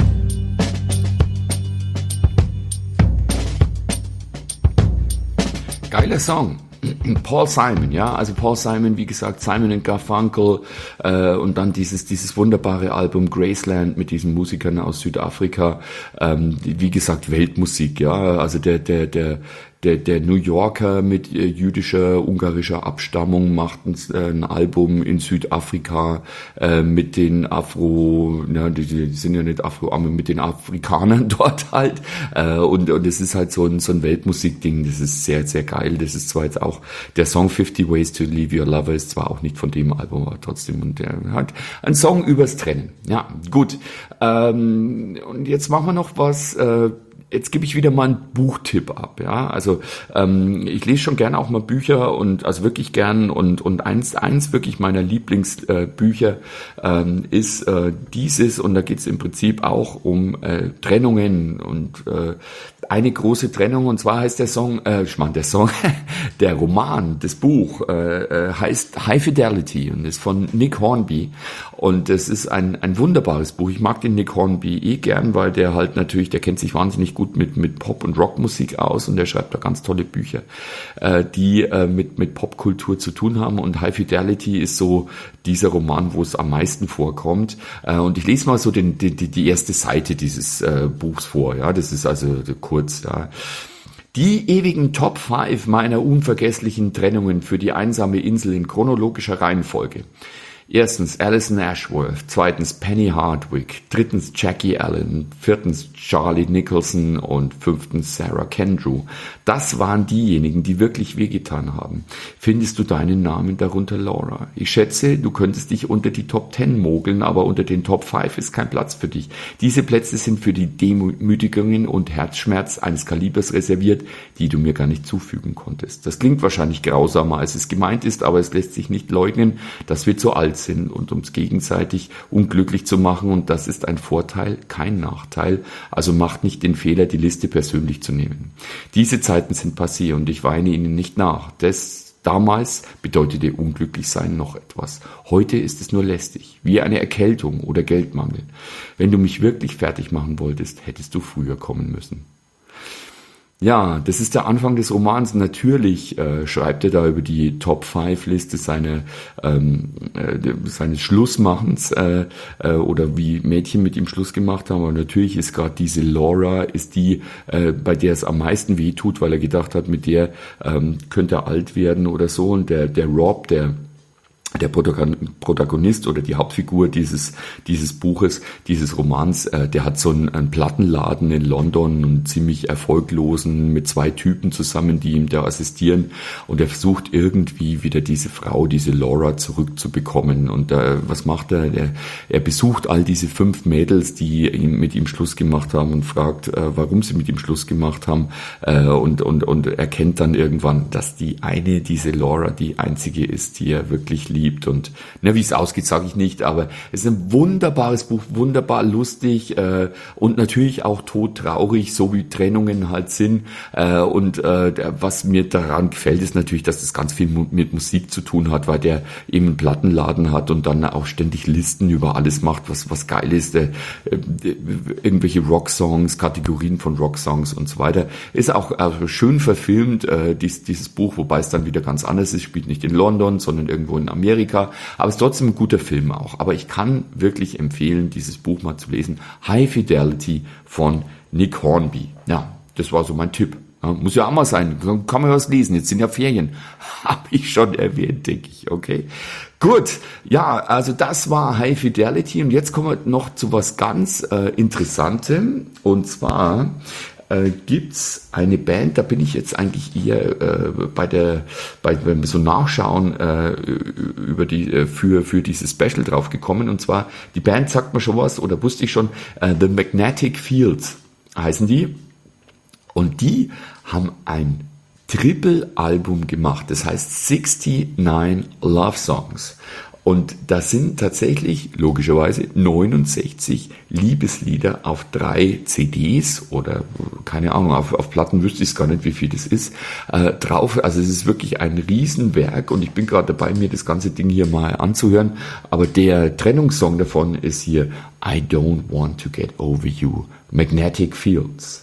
Geiler Song. Paul Simon, ja, also Paul Simon, wie gesagt, Simon and Garfunkel äh, und dann dieses dieses wunderbare Album Graceland mit diesen Musikern aus Südafrika, ähm, wie gesagt, Weltmusik, ja, also der der der Der, der New Yorker mit äh, jüdischer, ungarischer Abstammung macht ein, äh, ein Album in Südafrika äh, mit den Afro, ja, die, die sind ja nicht Afro, aber mit den Afrikanern dort halt. Äh, und und es ist halt so ein, so ein Weltmusikding, das ist sehr, sehr geil. Das ist zwar jetzt auch, der Song fifty Ways to Leave Your Lover ist zwar auch nicht von dem Album, aber trotzdem, und der hat ein Song übers Trennen. Ja, gut. Ähm, und jetzt machen wir noch was, äh, Jetzt gebe ich wieder mal einen Buchtipp ab, ja. Also ähm, ich lese schon gerne auch mal Bücher und also wirklich gern und und eins eins wirklich meiner Lieblingsbücher äh, ähm, ist äh, dieses, und da geht es im Prinzip auch um äh, Trennungen und äh, eine große Trennung, und zwar heißt der Song, äh, ich meine der Song, der Roman, das Buch äh, heißt High Fidelity und ist von Nick Hornby, und es ist ein ein wunderbares Buch. Ich mag den Nick Hornby eh gern, weil der halt natürlich, der kennt sich wahnsinnig gut mit mit Pop- und Rockmusik aus, und der schreibt da ganz tolle Bücher, äh, die äh, mit mit Popkultur zu tun haben, und High Fidelity ist so dieser Roman, wo es am meisten vorkommt, äh, und ich lese mal so den, die, die erste Seite dieses äh, Buchs vor, ja, das ist also kurz, ja. Die ewigen Top fünf meiner unvergesslichen Trennungen für die einsame Insel in chronologischer Reihenfolge. Erstens Alison Ashworth, zweitens Penny Hardwick, drittens Jackie Allen, viertens Charlie Nicholson und fünftens Sarah Kendrew. Das waren diejenigen, die wirklich wehgetan haben. Findest du deinen Namen darunter, Laura? Ich schätze, du könntest dich unter die Top Ten mogeln, aber unter den Top fünf ist kein Platz für dich. Diese Plätze sind für die Demütigungen und Herzschmerz eines Kalibers reserviert, die du mir gar nicht zufügen konntest. Das klingt wahrscheinlich grausamer, als es gemeint ist, aber es lässt sich nicht leugnen, dass wir zu alt sind und uns gegenseitig unglücklich zu machen, und das ist ein Vorteil, kein Nachteil, also macht nicht den Fehler, die Liste persönlich zu nehmen. Diese Zeiten sind passé und ich weine ihnen nicht nach. Das Damals bedeutete unglücklich sein noch etwas. Heute ist es nur lästig, wie eine Erkältung oder Geldmangel. Wenn du mich wirklich fertig machen wolltest, hättest du früher kommen müssen. Ja, das ist der Anfang des Romans. Natürlich äh, schreibt er da über die Top fünf Liste seine, ähm, äh, seines Schlussmachens äh, äh, oder wie Mädchen mit ihm Schluss gemacht haben. Aber natürlich ist gerade diese Laura, ist die, äh, bei der es am meisten weh tut, weil er gedacht hat, mit der ähm, könnte er alt werden oder so. Und der, der Rob, der der Protagonist oder die Hauptfigur dieses dieses Buches, dieses Romans, äh, der hat so einen, einen Plattenladen in London, einen ziemlich erfolglosen, mit zwei Typen zusammen, die ihm da assistieren, und er versucht irgendwie wieder diese Frau, diese Laura zurückzubekommen. Und äh, was macht er? Er, er besucht all diese fünf Mädels, die ihm, mit ihm Schluss gemacht haben, und fragt, äh, warum sie mit ihm Schluss gemacht haben, äh, und und und erkennt dann irgendwann, dass die eine, diese Laura, die einzige ist, die er wirklich liebt. Und na, wie es ausgeht, sage ich nicht, aber es ist ein wunderbares Buch, wunderbar lustig äh, und natürlich auch todtraurig, so wie Trennungen halt sind. Äh, und äh, was mir daran gefällt, ist natürlich, dass das ganz viel mit Musik zu tun hat, weil der eben einen Plattenladen hat und dann auch ständig Listen über alles macht, was was geil ist. Äh, äh, irgendwelche Rocksongs, Kategorien von Rocksongs und so weiter. Ist auch also schön verfilmt, äh, dies, dieses Buch, wobei es dann wieder ganz anders ist. Spielt nicht in London, sondern irgendwo in Amerika. Amerika, aber es ist trotzdem ein guter Film auch. Aber ich kann wirklich empfehlen, dieses Buch mal zu lesen. High Fidelity von Nick Hornby. Ja, das war so mein Tipp. Ja, muss ja auch mal sein. Kann man was lesen. Jetzt sind ja Ferien. Habe ich schon erwähnt, denke ich. Okay. Gut. Ja, also das war High Fidelity. Und jetzt kommen wir noch zu was ganz äh, Interessantem. Und zwar Äh, gibt's eine Band, da bin ich jetzt eigentlich eher äh, bei der, bei, wenn wir so nachschauen, äh, über die, äh, für, für dieses Special drauf gekommen, und zwar, die Band sagt mir schon was, oder wusste ich schon, äh, The Magnetic Fields heißen die, und die haben ein Triple-Album gemacht, das heißt sixty-nine Love Songs. Und das sind tatsächlich logischerweise neunundsechzig Liebeslieder auf drei C Ds oder keine Ahnung, auf, auf Platten wüsste ich es gar nicht, wie viel das ist, äh, drauf. Also es ist wirklich ein Riesenwerk, und ich bin gerade dabei, mir das ganze Ding hier mal anzuhören. Aber der Trennungssong davon ist hier I Don't Want to Get Over You, Magnetic Fields.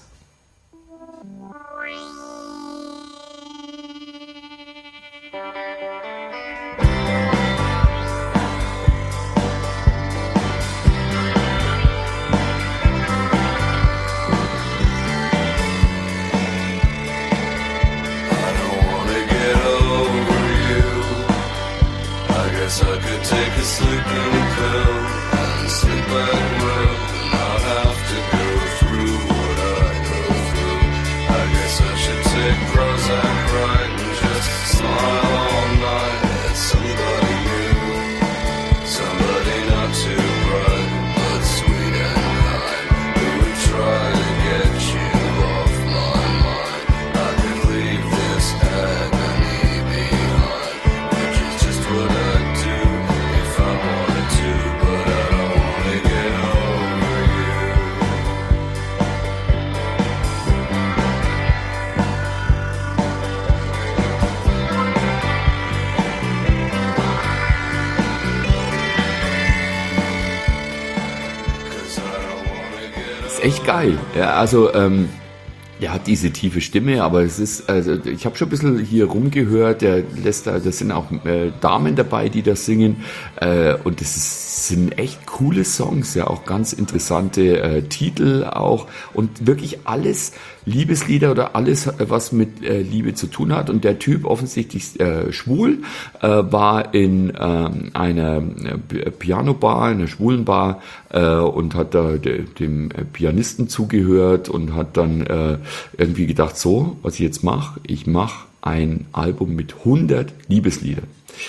Echt geil. Ja, also ähm, er hat diese tiefe Stimme, aber es ist, also ich habe schon ein bisschen hier rumgehört, der lässt da, das sind auch äh, Damen dabei, die das singen, äh, und das ist, sind echt coole Songs, ja, auch ganz interessante äh, Titel auch, und wirklich alles Liebeslieder oder alles, was mit äh, Liebe zu tun hat. Und der Typ, offensichtlich äh, schwul, äh, war in äh, einer äh, Pianobar, einer schwulen Bar, äh, und hat da de, dem Pianisten zugehört und hat dann äh, irgendwie gedacht, so, was ich jetzt mache, ich mache ein Album mit hundert Liebesliedern.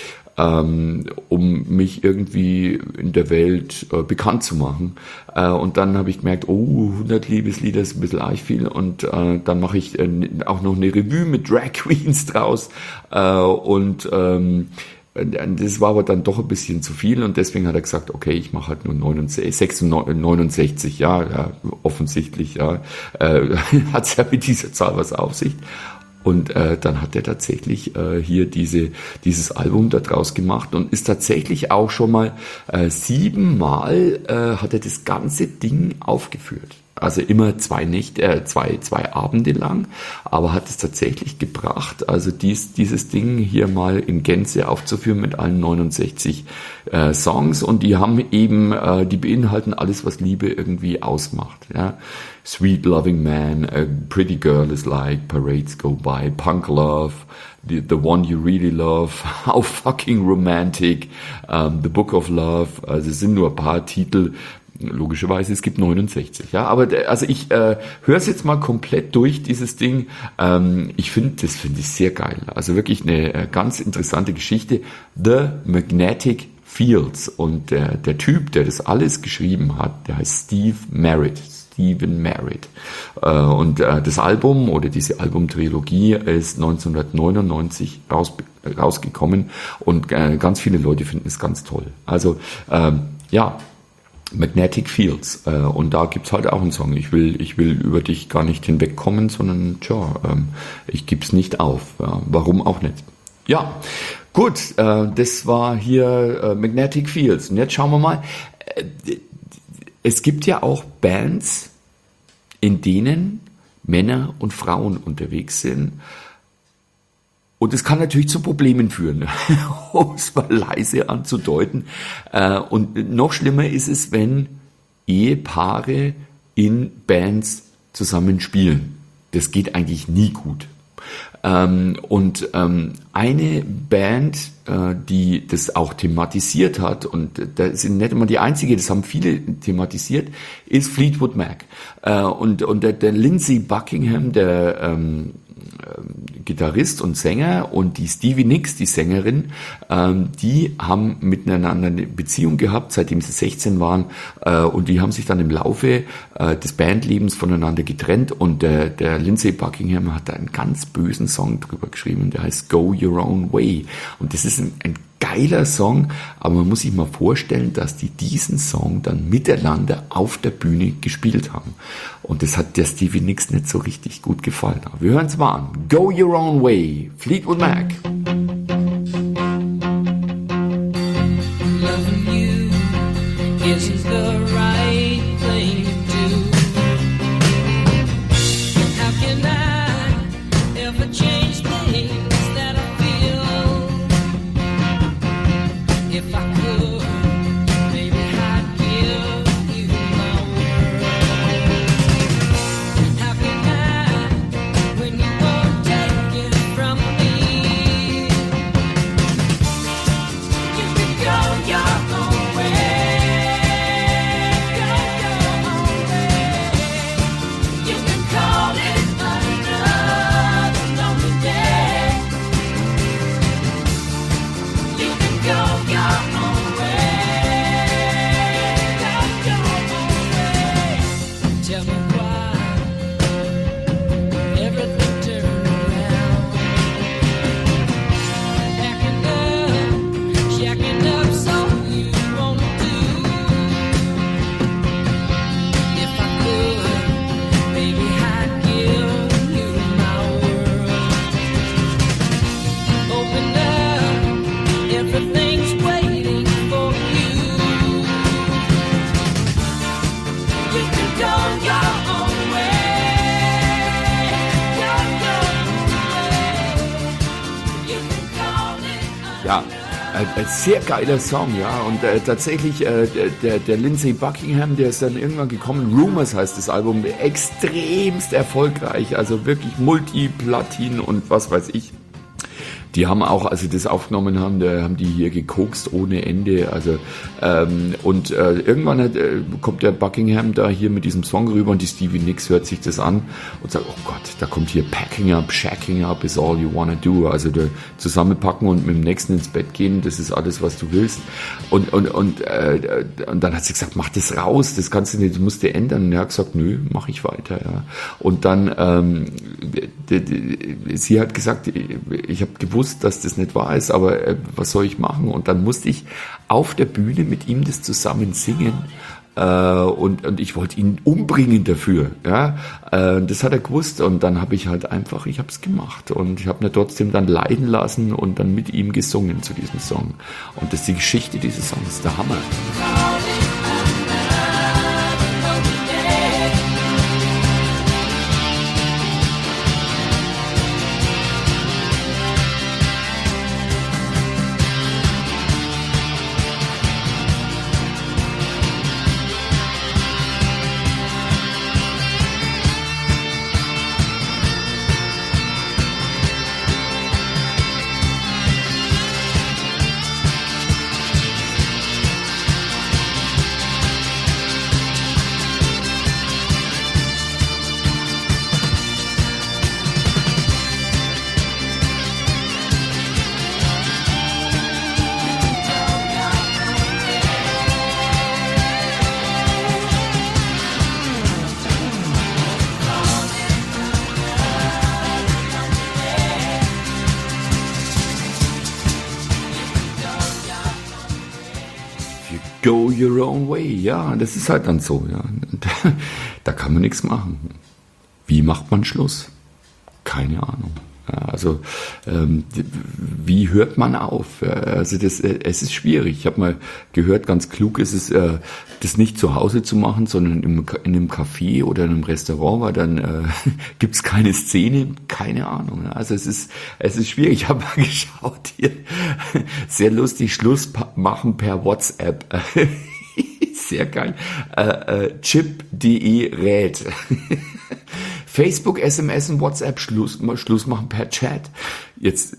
Ähm, um mich irgendwie in der Welt äh, bekannt zu machen. Äh, und dann habe ich gemerkt, oh, hundert Liebeslieder ist ein bisschen arg viel, und äh, dann mache ich äh, auch noch eine Revue mit Drag Queens draus, äh, und ähm, das war aber dann doch ein bisschen zu viel, und deswegen hat er gesagt, okay, ich mache halt nur neunundsechzig, neunundsechzig, ja, ja offensichtlich, ja, äh, hat es ja mit dieser Zahl was auf sich. Und äh, dann hat er tatsächlich äh, hier diese, dieses Album da draus gemacht und ist tatsächlich auch schon mal äh, siebenmal äh, hat er das ganze Ding aufgeführt. Also immer zwei Nächte, äh, zwei, zwei Abende lang, aber hat es tatsächlich gebracht, also dies, dieses Ding hier mal in Gänze aufzuführen mit allen neunundsechzig äh, Songs, und die haben eben, äh, die beinhalten alles, was Liebe irgendwie ausmacht, ja. Sweet Loving Man, A Pretty Girl is Like, Parades Go By, Punk Love, The, the One You Really Love, How Fucking Romantic, um, The Book of Love, also es sind nur ein paar Titel. Logischerweise, es gibt neunundsechzig, ja, aber also ich äh, höre es jetzt mal komplett durch, dieses Ding. Ähm, ich finde, das finde ich sehr geil. Also wirklich eine äh, ganz interessante Geschichte. The Magnetic Fields, und der, der Typ, der das alles geschrieben hat, der heißt Steve Merritt. Stephen Merritt. Äh, und äh, das Album oder diese Albumtrilogie ist neunzehnhundertneunundneunzig raus, rausgekommen, und äh, ganz viele Leute finden es ganz toll. Also ähm, ja, Magnetic Fields, äh, und da gibt's halt auch einen Song. Ich will, ich will über dich gar nicht hinwegkommen, sondern tja, ähm, ich gib's nicht auf. Ja, warum auch nicht? Ja, gut, äh, das war hier äh, Magnetic Fields. Und jetzt schauen wir mal. Äh, es gibt ja auch Bands, in denen Männer und Frauen unterwegs sind. Und es kann natürlich zu Problemen führen, um es mal leise anzudeuten. Und noch schlimmer ist es, wenn Ehepaare in Bands zusammen spielen. Das geht eigentlich nie gut. Und eine Band, die das auch thematisiert hat, und da sind nicht immer die einzige, das haben viele thematisiert, ist Fleetwood Mac. Und, und der, der Lindsey Buckingham, der ähm, Gitarrist und Sänger, und die Stevie Nicks, die Sängerin, ähm, die haben miteinander eine Beziehung gehabt, seitdem sie sechzehn waren, äh, und die haben sich dann im Laufe äh, des Bandlebens voneinander getrennt, und der, der Lindsey Buckingham hat da einen ganz bösen Song drüber geschrieben, der heißt Go Your Own Way, und das ist ein, ein geiler Song, aber man muss sich mal vorstellen, dass die diesen Song dann miteinander auf der Bühne gespielt haben. Und das hat der Stevie Nicks nicht so richtig gut gefallen. Aber wir hören es mal an. Go Your Own Way, Fleetwood Mac. Loving you isn't the right thing to do. How can I ever change things that I feel? If I could, maybe I'd give you my world. How can I, when you won't take it from me? You can go your own way, go your own way. You can call it another lonely day. You can go your own way, go your own way. Tell me why everything turned around. Backing up, checking up, so you wanna do. If I could, maybe I'd give you my world. Open up, everything's waiting for you. You can go your own way, go your own way. You can call it Ja, ein, ein sehr geiler Song, ja, und äh, tatsächlich äh, der, der Lindsey Buckingham, der ist dann irgendwann gekommen, Rumors heißt das Album, extremst erfolgreich, also wirklich Multiplatin und was weiß ich. Die haben auch, als sie das aufgenommen haben, da haben die hier gekokst ohne Ende. Also ähm, und äh, irgendwann hat, äh, kommt der Buckingham da hier mit diesem Song rüber, und die Stevie Nicks hört sich das an und sagt, oh Gott, da kommt hier Packing Up, Shacking Up is all you wanna do. Also da zusammenpacken und mit dem nächsten ins Bett gehen, das ist alles, was du willst. Und und und äh, und dann hat sie gesagt, mach das raus, das kannst du nicht, das musst du ändern. Und er hat gesagt, nö, mach ich weiter. Ja. Und dann ähm, die, die, sie hat gesagt, ich habe gewusst, dass das nicht wahr ist, aber äh, was soll ich machen? Und dann musste ich auf der Bühne mit ihm das zusammen singen. Äh, und, und ich wollte ihn umbringen dafür. Ja? Äh, das hat er gewusst und dann habe ich halt einfach, ich habe es gemacht und ich habe ihn trotzdem dann leiden lassen und dann mit ihm gesungen zu diesem Song. Und das ist die Geschichte dieses Songs, der Hammer. Go your own way, ja, das ist halt dann so, ja. Da kann man nichts machen. Wie macht man Schluss? Keine Ahnung. Ja, also ähm, wie hört man auf? Also das, es ist schwierig. Ich habe mal gehört, ganz klug ist es, äh, das nicht zu Hause zu machen, sondern im, in einem Café oder in einem Restaurant, weil dann äh, gibt's keine Szene, keine Ahnung. Also es ist, es ist schwierig. Ich habe mal geschaut hier, sehr lustig, Schluss machen per WhatsApp. Sehr geil. Äh, äh, chip punkt de rät. Facebook, S M S und WhatsApp Schluss, Schluss machen per Chat. Jetzt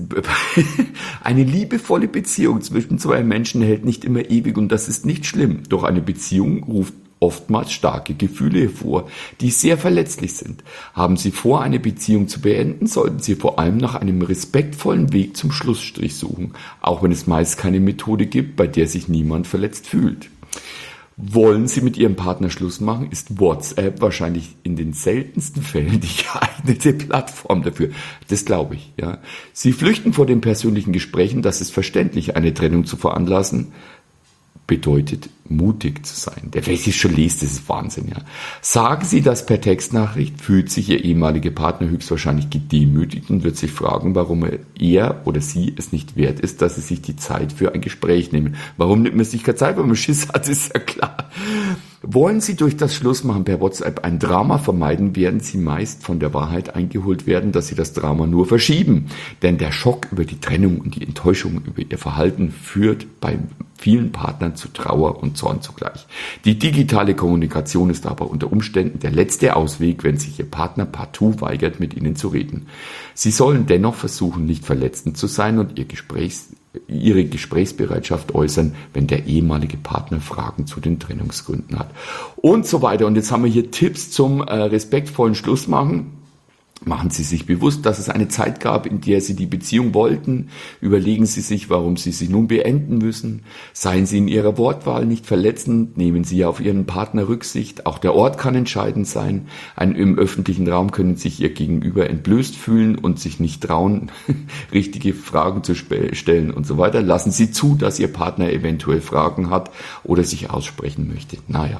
eine liebevolle Beziehung zwischen zwei Menschen hält nicht immer ewig und das ist nicht schlimm. Doch eine Beziehung ruft oftmals starke Gefühle hervor, die sehr verletzlich sind. Haben Sie vor, eine Beziehung zu beenden, sollten Sie vor allem nach einem respektvollen Weg zum Schlussstrich suchen, auch wenn es meist keine Methode gibt, bei der sich niemand verletzt fühlt. Wollen Sie mit Ihrem Partner Schluss machen, ist WhatsApp wahrscheinlich in den seltensten Fällen die geeignete Plattform dafür. Das glaube ich, ja. Sie flüchten vor den persönlichen Gesprächen, das ist verständlich. Eine Trennung zu veranlassen, bedeutet mutig zu sein. Der, wer sich schon liest, das ist Wahnsinn, ja. Sagen Sie das per Textnachricht, fühlt sich Ihr ehemaliger Partner höchstwahrscheinlich gedemütigt und wird sich fragen, warum er oder sie es nicht wert ist, dass Sie sich die Zeit für ein Gespräch nehmen. Warum nimmt man sich keine Zeit, wenn man Schiss hat, ist ja klar. Wollen Sie durch das Schlussmachen per WhatsApp ein Drama vermeiden, werden Sie meist von der Wahrheit eingeholt werden, dass Sie das Drama nur verschieben. Denn der Schock über die Trennung und die Enttäuschung über Ihr Verhalten führt bei vielen Partnern zu Trauer und Zorn zugleich. Die digitale Kommunikation ist aber unter Umständen der letzte Ausweg, wenn sich Ihr Partner partout weigert, mit Ihnen zu reden. Sie sollen dennoch versuchen, nicht verletzend zu sein und Ihr Gesprächs ihre Gesprächsbereitschaft äußern, wenn der ehemalige Partner Fragen zu den Trennungsgründen hat. Und so weiter. Und jetzt haben wir hier Tipps zum äh, respektvollen Schlussmachen. Machen Sie sich bewusst, dass es eine Zeit gab, in der Sie die Beziehung wollten. Überlegen Sie sich, warum Sie sie nun beenden müssen. Seien Sie in Ihrer Wortwahl nicht verletzend. Nehmen Sie auf Ihren Partner Rücksicht. Auch der Ort kann entscheidend sein. Ein, im öffentlichen Raum können sich Ihr Gegenüber entblößt fühlen und sich nicht trauen, richtige Fragen zu stellen und so weiter. Lassen Sie zu, dass Ihr Partner eventuell Fragen hat oder sich aussprechen möchte. Naja.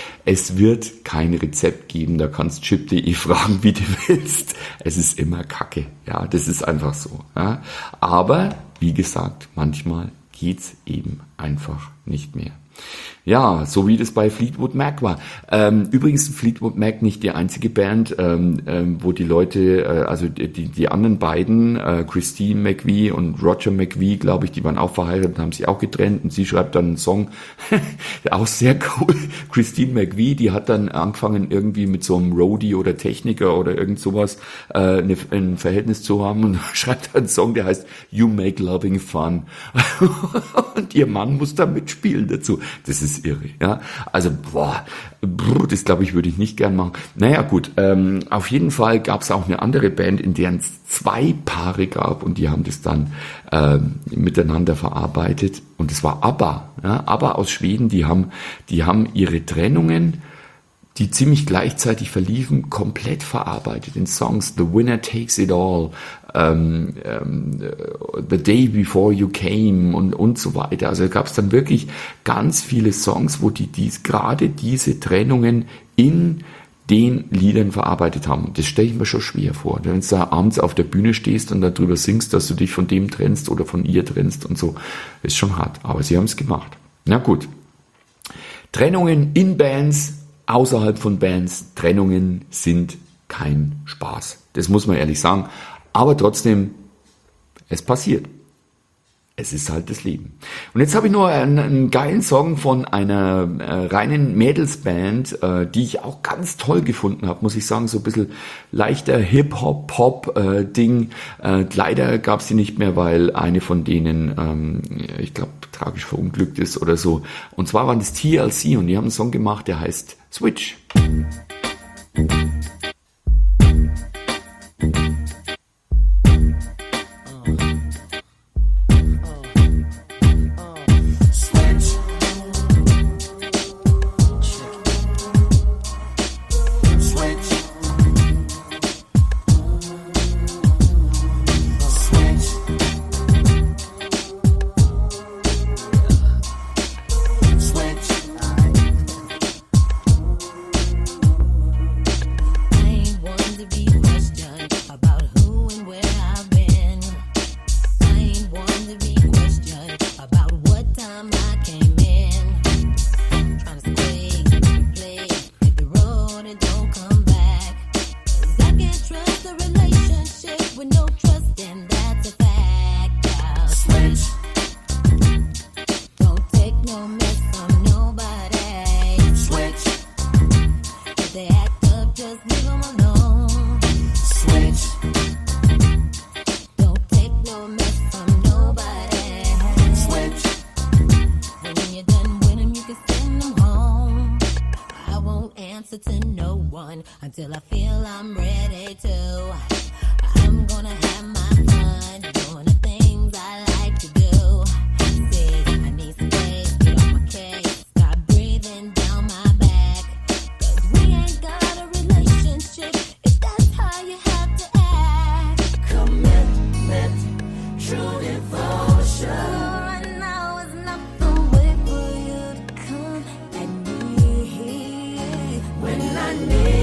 Es wird kein Rezept geben, da kannst chip punkt de fragen, wie du willst. Es ist immer Kacke, ja, das ist einfach so. Ja. Aber, wie gesagt, manchmal geht's eben einfach nicht mehr. Ja, so wie das bei Fleetwood Mac war. Ähm, übrigens Fleetwood Mac nicht die einzige Band, ähm, ähm, wo die Leute, äh, also die, die anderen beiden, äh, Christine McVie und Roger McVie, glaube ich, die waren auch verheiratet, haben sich auch getrennt und sie schreibt dann einen Song, auch sehr cool. Christine McVie, die hat dann angefangen irgendwie mit so einem Roadie oder Techniker oder irgend sowas äh, eine, ein Verhältnis zu haben und schreibt einen Song, der heißt You Make Loving Fun. Und ihr Mann muss da mitspielen dazu. Das ist irre, ja. Also, boah, brr, das glaube ich, würde ich nicht gern machen. Naja, gut, ähm, auf jeden Fall gab es auch eine andere Band, in der es zwei Paare gab und die haben das dann ähm, miteinander verarbeitet und es war ABBA, ja, ABBA aus Schweden, die haben, die haben ihre Trennungen die ziemlich gleichzeitig verliefen, komplett verarbeitet in Songs. The Winner Takes It All, ähm, ähm, The Day Before You Came und, und so weiter. Also gab es dann wirklich ganz viele Songs, wo die dies, gerade diese Trennungen in den Liedern verarbeitet haben. Das stelle ich mir schon schwer vor. Wenn du da abends auf der Bühne stehst und darüber singst, dass du dich von dem trennst oder von ihr trennst und so, ist schon hart. Aber sie haben es gemacht. Na gut. Trennungen in Bands, außerhalb von Bands, Trennungen sind kein Spaß. Das muss man ehrlich sagen. Aber trotzdem, es passiert. Es ist halt das Leben. Und jetzt habe ich nur einen, einen geilen Song von einer äh, reinen Mädelsband, äh, die ich auch ganz toll gefunden habe, muss ich sagen. So ein bisschen leichter Hip-Hop-Pop-Ding. Äh, äh, leider gab es die nicht mehr, weil eine von denen, ähm, ich glaube, tragisch verunglückt ist oder so. Und zwar waren das T L C und die haben einen Song gemacht, der heißt Switch. Until I feel I'm ready to. I'm gonna have my fun doing the things I like to do. See, I need space, get off my case, stop breathing down my back. Cause we ain't got a relationship if that's how you have to act. Commitment, true devotion. Right now is not the way for you to come at me when I need.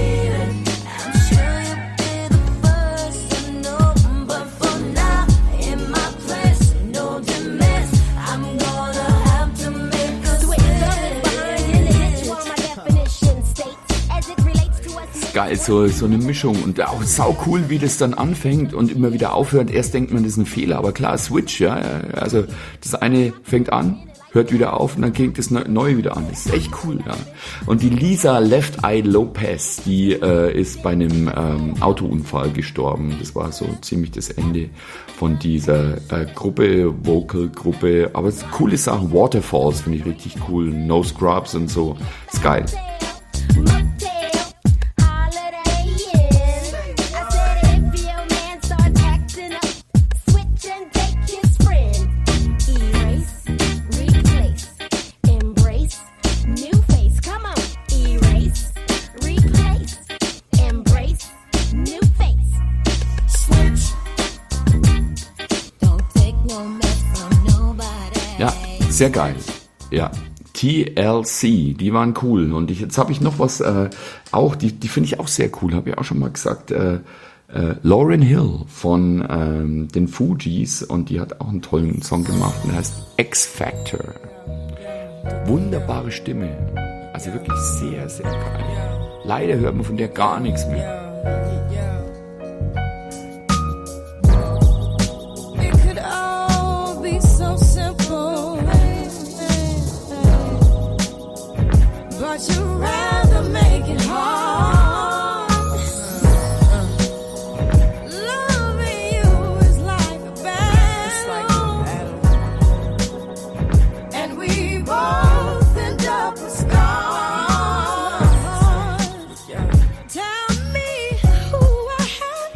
Geil, so, so eine Mischung und auch sau cool, wie das dann anfängt und immer wieder aufhört. Erst denkt man, das ist ein Fehler, aber klar, Switch, ja, also das eine fängt an, hört wieder auf und dann klingt das neue wieder an. Das ist echt cool, ja. Und die Lisa Left Eye Lopez, die äh, ist bei einem ähm, Autounfall gestorben. Das war so ziemlich das Ende von dieser äh, Gruppe, Vocal-Gruppe. Aber es coole Sachen, Waterfalls finde ich richtig cool, No Scrubs und so, ist geil. Sehr geil, ja. T L C, die waren cool. Und ich, jetzt habe ich noch was, äh, auch, die, die finde ich auch sehr cool, habe ich auch schon mal gesagt. Äh, äh, Lauryn Hill von ähm, den Fugees und die hat auch einen tollen Song gemacht, der heißt X Factor. Wunderbare Stimme, also wirklich sehr, sehr geil. Leider hört man von der gar nichts mehr. But you'd rather make it hard. Loving you is like a battle, and we both end up with scars. Tell me who I have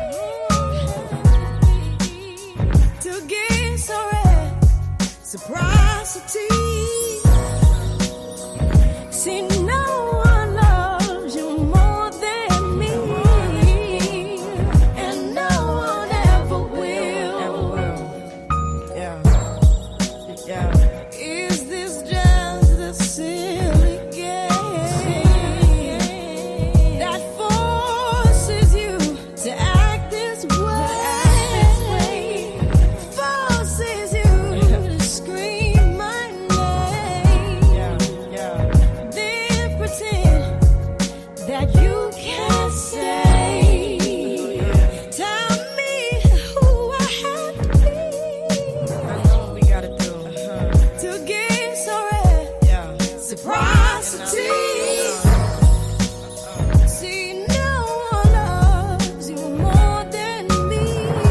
to be to get so reciprocity. See, no one loves Is this just a silly game that forces you to act this way? Forces you to scream my name, then pretend that you can't say. Tell me who I have to be. That's all we gotta do to get so red. Reciprocity. See, no one loves you more than me,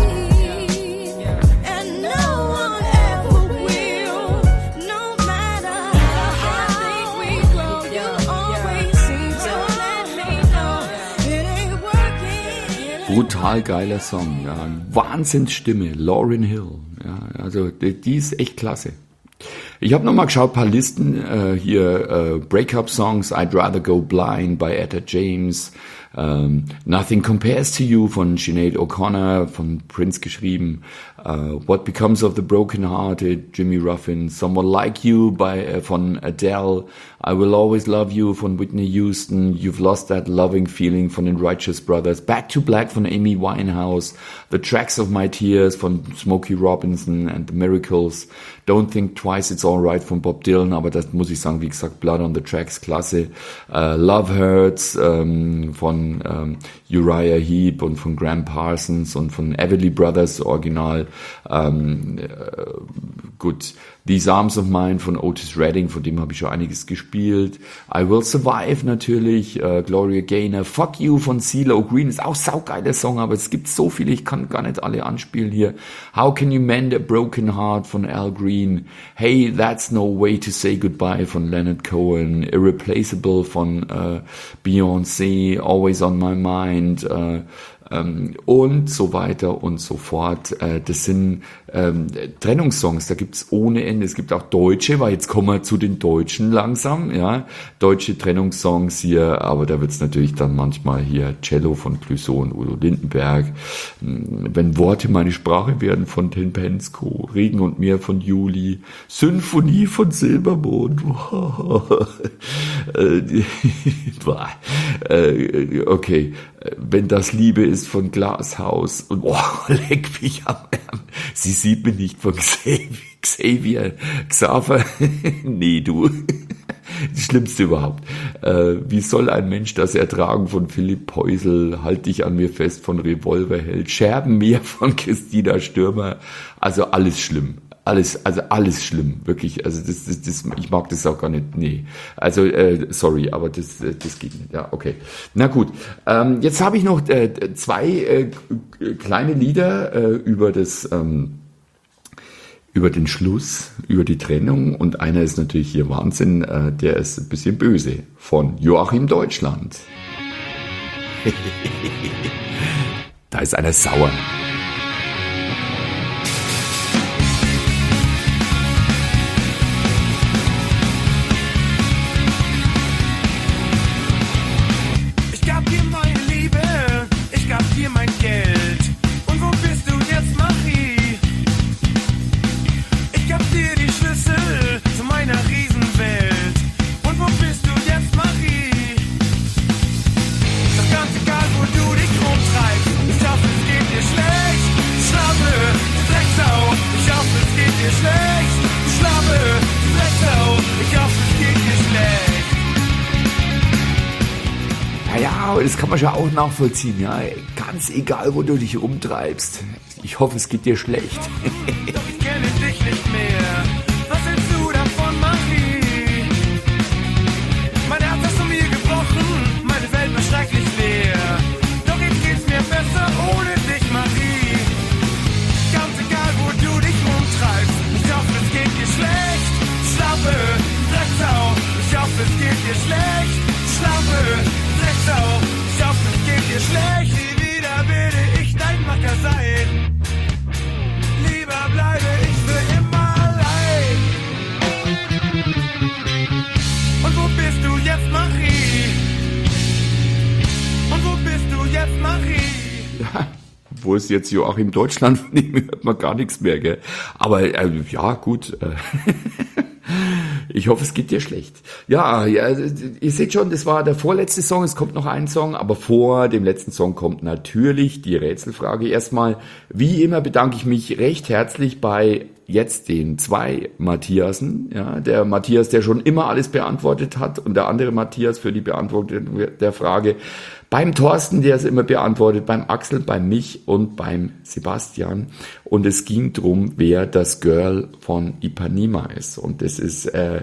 and no one ever will. No matter how hard we grow, you always seem to let me know it ain't working. Brutal geiler Song, ja. Wahnsinnsstimme, Lauryn Hill. Ja, also die, die ist echt klasse. Ich habe nochmal geschaut, paar Listen, äh, hier äh, Breakup-Songs, I'd Rather Go Blind bei Etta James, ähm, Nothing Compares to You von Sinead O'Connor, von Prince geschrieben, äh, What Becomes of the Broken Hearted, Jimmy Ruffin, Someone Like You bei, äh, von Adele, I Will Always Love You von Whitney Houston, You've Lost That Loving Feeling von den Righteous Brothers, Back to Black von Amy Winehouse, The Tracks of My Tears von Smokey Robinson and the Miracles, Don't Think Twice, It's Alright von Bob Dylan, aber das muss ich sagen, wie gesagt, Blood on the Tracks, klasse, uh, Love Hurts ähm, von ähm, Uriah Heep und von Graham Parsons und von Everly Brothers, Original, ähm, äh, gut, These Arms of Mine von Otis Redding, von dem habe ich schon einiges gespielt. I Will Survive natürlich, äh, Gloria Gaynor, Fuck You von CeeLo Green, ist auch saugeiler Song, aber es gibt so viele, ich kann gar nicht alle anspielen hier. How Can You Mend a Broken Heart von Al Green, Hey, That's No Way to Say Goodbye von Leonard Cohen, Irreplaceable von äh, Beyoncé, Always on My Mind, äh, ähm, und so weiter und so fort. Äh, das sind ähm, Trennungssongs, da gibt's ohne Ende. Es gibt auch deutsche, weil jetzt kommen wir zu den Deutschen langsam, ja, deutsche Trennungssongs hier, aber da wird's natürlich dann manchmal hier Cello von Clouseau und Udo Lindenberg, Wenn Worte meine Sprache werden von Ten Pensko, Regen und Meer von Juli, Symphonie von Silbermond, okay, Wenn das Liebe ist von Glashaus und oh, leck mich am Ärmel. Sie sieht mich nicht von Xavier, Xavier, Xaver, nee du, das Schlimmste überhaupt. Äh, wie soll ein Mensch das ertragen von Philipp Peusel, Halt dich an mir fest von Revolverheld, Scherbenmeer von Christina Stürmer, also alles schlimm. Alles, also alles schlimm, wirklich. Also das, das, das, ich mag das auch gar nicht. Nee, also äh, sorry, aber das, das geht nicht. Ja, okay. Na gut. Ähm, jetzt habe ich noch äh, zwei äh, kleine Lieder äh, über das, ähm, über den Schluss, über die Trennung. Und einer ist natürlich hier Wahnsinn. Äh, der ist ein bisschen böse von Joachim Deutschland. Da ist einer sauer. Das kann man schon auch nachvollziehen, ja. Ganz egal, wo du dich rumtreibst. Ich hoffe, es geht dir schlecht. Doch ich kenne dich nicht mehr. Was hältst du davon, Marie? Mein Herz hast du mir gebrochen, meine Welt war schrecklich leer. Doch jetzt geht's mir besser ohne dich, Marie. Ganz egal, wo du dich rumtreibst. Ich hoffe, es geht dir schlecht. Schlappe, Drecksau. Ich hoffe, es geht dir schlecht. Schlappe, Drecksau. Ich hoffe, es geht dir schlecht. Nie wieder werde ich dein Macker sein. Lieber bleibe ich für immer allein. Und wo bist du jetzt, Marie? Und wo bist du jetzt, Marie? wo es jetzt Joachim Deutschland, von dem hört man gar nichts mehr, gell? Aber äh, ja, gut. Äh, ich hoffe, es geht dir schlecht. Ja, ja, ihr seht schon, das war der vorletzte Song, es kommt noch ein Song, aber vor dem letzten Song kommt natürlich die Rätselfrage. Erstmal, wie immer bedanke ich mich recht herzlich bei jetzt den zwei Matthiasen, ja, der Matthias, der schon immer alles beantwortet hat und der andere Matthias für die Beantwortung der Frage, beim Thorsten, der es immer beantwortet, beim Axel, bei mich und beim Sebastian. Und es ging drum, wer das Girl von Ipanema ist. Und das ist äh,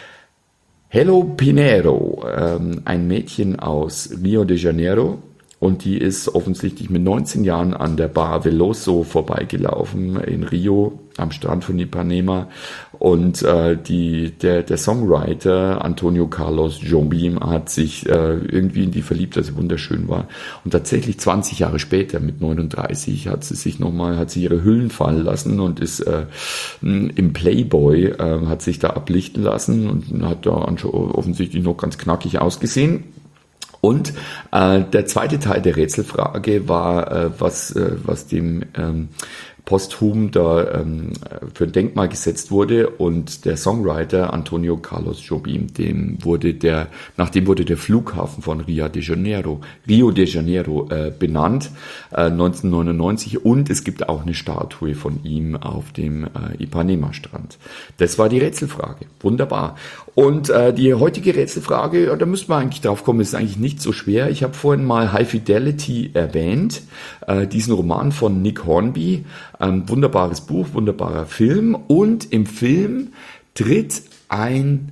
Hello Pinero, ähm, ein Mädchen aus Rio de Janeiro. Und die ist offensichtlich mit neunzehn Jahren an der Bar Veloso vorbeigelaufen in Rio am Strand von Ipanema. Und äh, die, der, der Songwriter Antonio Carlos Jobim hat sich äh, irgendwie in die verliebt, dass sie wunderschön war. Und tatsächlich zwanzig Jahre später, mit neununddreißig, hat sie sich nochmal, hat sie ihre Hüllen fallen lassen und ist äh, im Playboy, äh, hat sich da ablichten lassen und hat da offensichtlich noch ganz knackig ausgesehen. Und äh, der zweite Teil der Rätselfrage war, äh, was, äh, was dem ähm, posthum da ähm, für ein Denkmal gesetzt wurde, und der Songwriter Antonio Carlos Jobim, dem wurde der, nach dem wurde der Flughafen von Rio de Janeiro, Rio de Janeiro äh, benannt, äh, neunzehnhundertneunundneunzig, und es gibt auch eine Statue von ihm auf dem äh, Ipanema-Strand. Das war die Rätselfrage. Wunderbar. Und äh, die heutige Rätselfrage, ja, da müsste man eigentlich drauf kommen, ist eigentlich nicht so schwer. Ich habe vorhin mal High Fidelity erwähnt, äh, diesen Roman von Nick Hornby. Ein wunderbares Buch, wunderbarer Film, und im Film tritt ein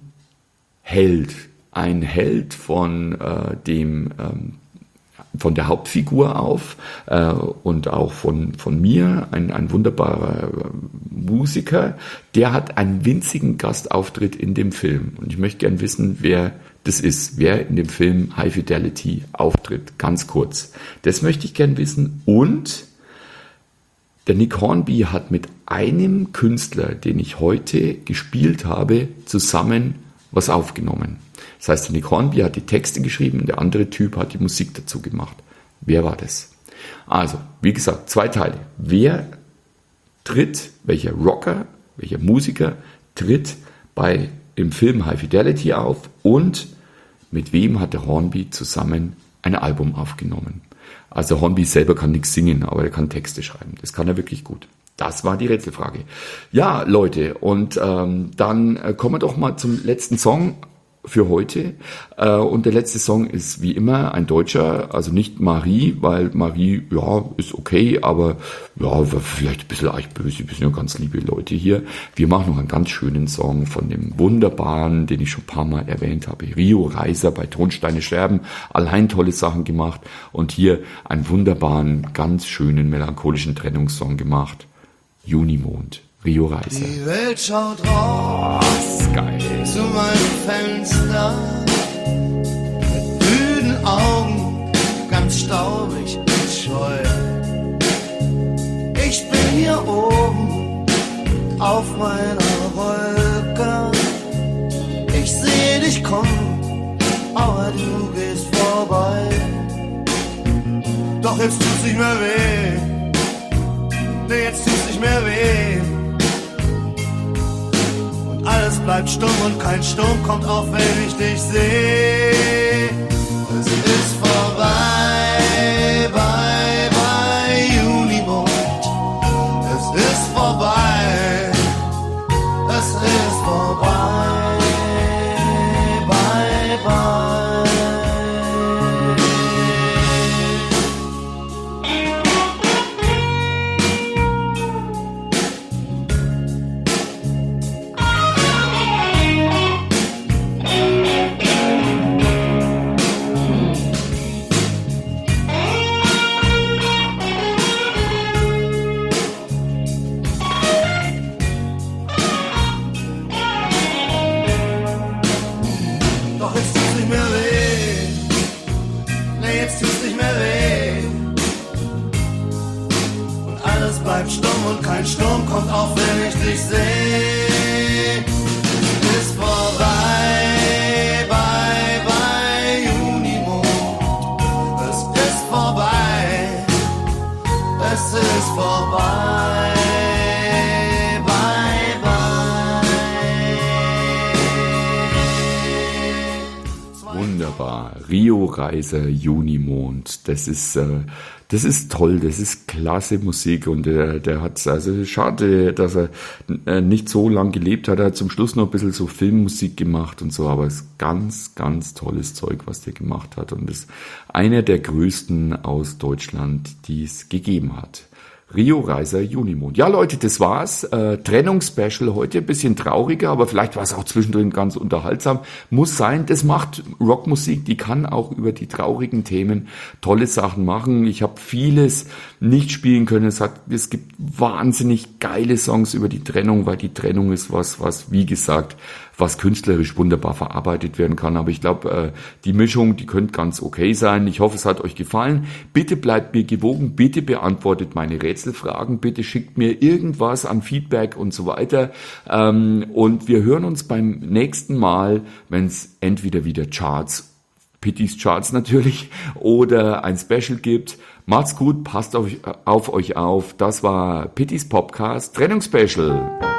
Held, ein Held von äh, dem ähm, von der Hauptfigur auf äh, und auch von von mir, ein, ein wunderbarer äh, Musiker, der hat einen winzigen Gastauftritt in dem Film, und ich möchte gern wissen, wer das ist, wer in dem Film High Fidelity auftritt, ganz kurz. Das möchte ich gern wissen. Und der Nick Hornby hat mit einem Künstler, den ich heute gespielt habe, zusammen was aufgenommen. Das heißt, der Nick Hornby hat die Texte geschrieben, der andere Typ hat die Musik dazu gemacht. Wer war das? Also, wie gesagt, zwei Teile. Wer tritt, welcher Rocker, welcher Musiker tritt bei im Film High Fidelity auf, und mit wem hat der Hornby zusammen ein Album aufgenommen? Also Hornby selber kann nichts singen, aber er kann Texte schreiben. Das kann er wirklich gut. Das war die Rätselfrage. Ja, Leute, und ähm, dann äh, kommen wir doch mal zum letzten Song für heute. Äh, und der letzte Song ist wie immer ein Deutscher, also nicht Marie, weil Marie, ja, ist okay, aber ja, vielleicht ein bisschen eichböse, wir sind ja ganz liebe Leute hier. Wir machen noch einen ganz schönen Song von dem wunderbaren, den ich schon ein paar Mal erwähnt habe, Rio Reiser bei Tonsteine Scherben, allein tolle Sachen gemacht, und hier einen wunderbaren, ganz schönen, melancholischen Trennungssong gemacht, Junimond. Rio Reiser. Die Welt schaut raus, oh, ist geil. zu meinem Fenster, mit müden Augen, ganz staubig und scheu. Ich bin hier oben auf meiner Wolke, ich sehe dich kommen, aber du gehst vorbei. Doch jetzt tut's nicht mehr weh, nee, jetzt tut's nicht mehr weh. Alles bleibt stumm und kein Sturm kommt auf, wenn ich dich sehe. Es ist vorbei, bye, bye, Junimond. Es ist vorbei, es ist vorbei, bye, bye. wunderbar. Rio Reiser, Junimond. Das ist, äh, das ist toll. Das ist klasse Musik. Und der, der hat, also schade, dass er äh, nicht so lang gelebt hat. Er hat zum Schluss noch ein bisschen so Filmmusik gemacht und so. Aber es ist ganz, ganz tolles Zeug, was der gemacht hat. Und ist einer der größten aus Deutschland, die es gegeben hat. Rio Reiser, Junimond. Ja, Leute, das war's. Äh, Trennungsspecial heute, ein bisschen trauriger, aber vielleicht war es auch zwischendrin ganz unterhaltsam. Muss sein, das macht Rockmusik, die kann auch über die traurigen Themen tolle Sachen machen. Ich habe vieles nicht spielen können. Es, hat, es gibt wahnsinnig geile Songs über die Trennung, weil die Trennung ist was, was, wie gesagt, was künstlerisch wunderbar verarbeitet werden kann. Aber ich glaube, äh, die Mischung, die könnte ganz okay sein. Ich hoffe, es hat euch gefallen. Bitte bleibt mir gewogen. Bitte beantwortet meine Rätselfragen. Bitte schickt mir irgendwas an Feedback und so weiter. Ähm, und wir hören uns beim nächsten Mal, wenn es entweder wieder Charts, Pittys Charts natürlich, oder ein Special gibt. Macht's gut, passt auf, auf euch auf. Das war Pittys Popcast Trennungsspecial.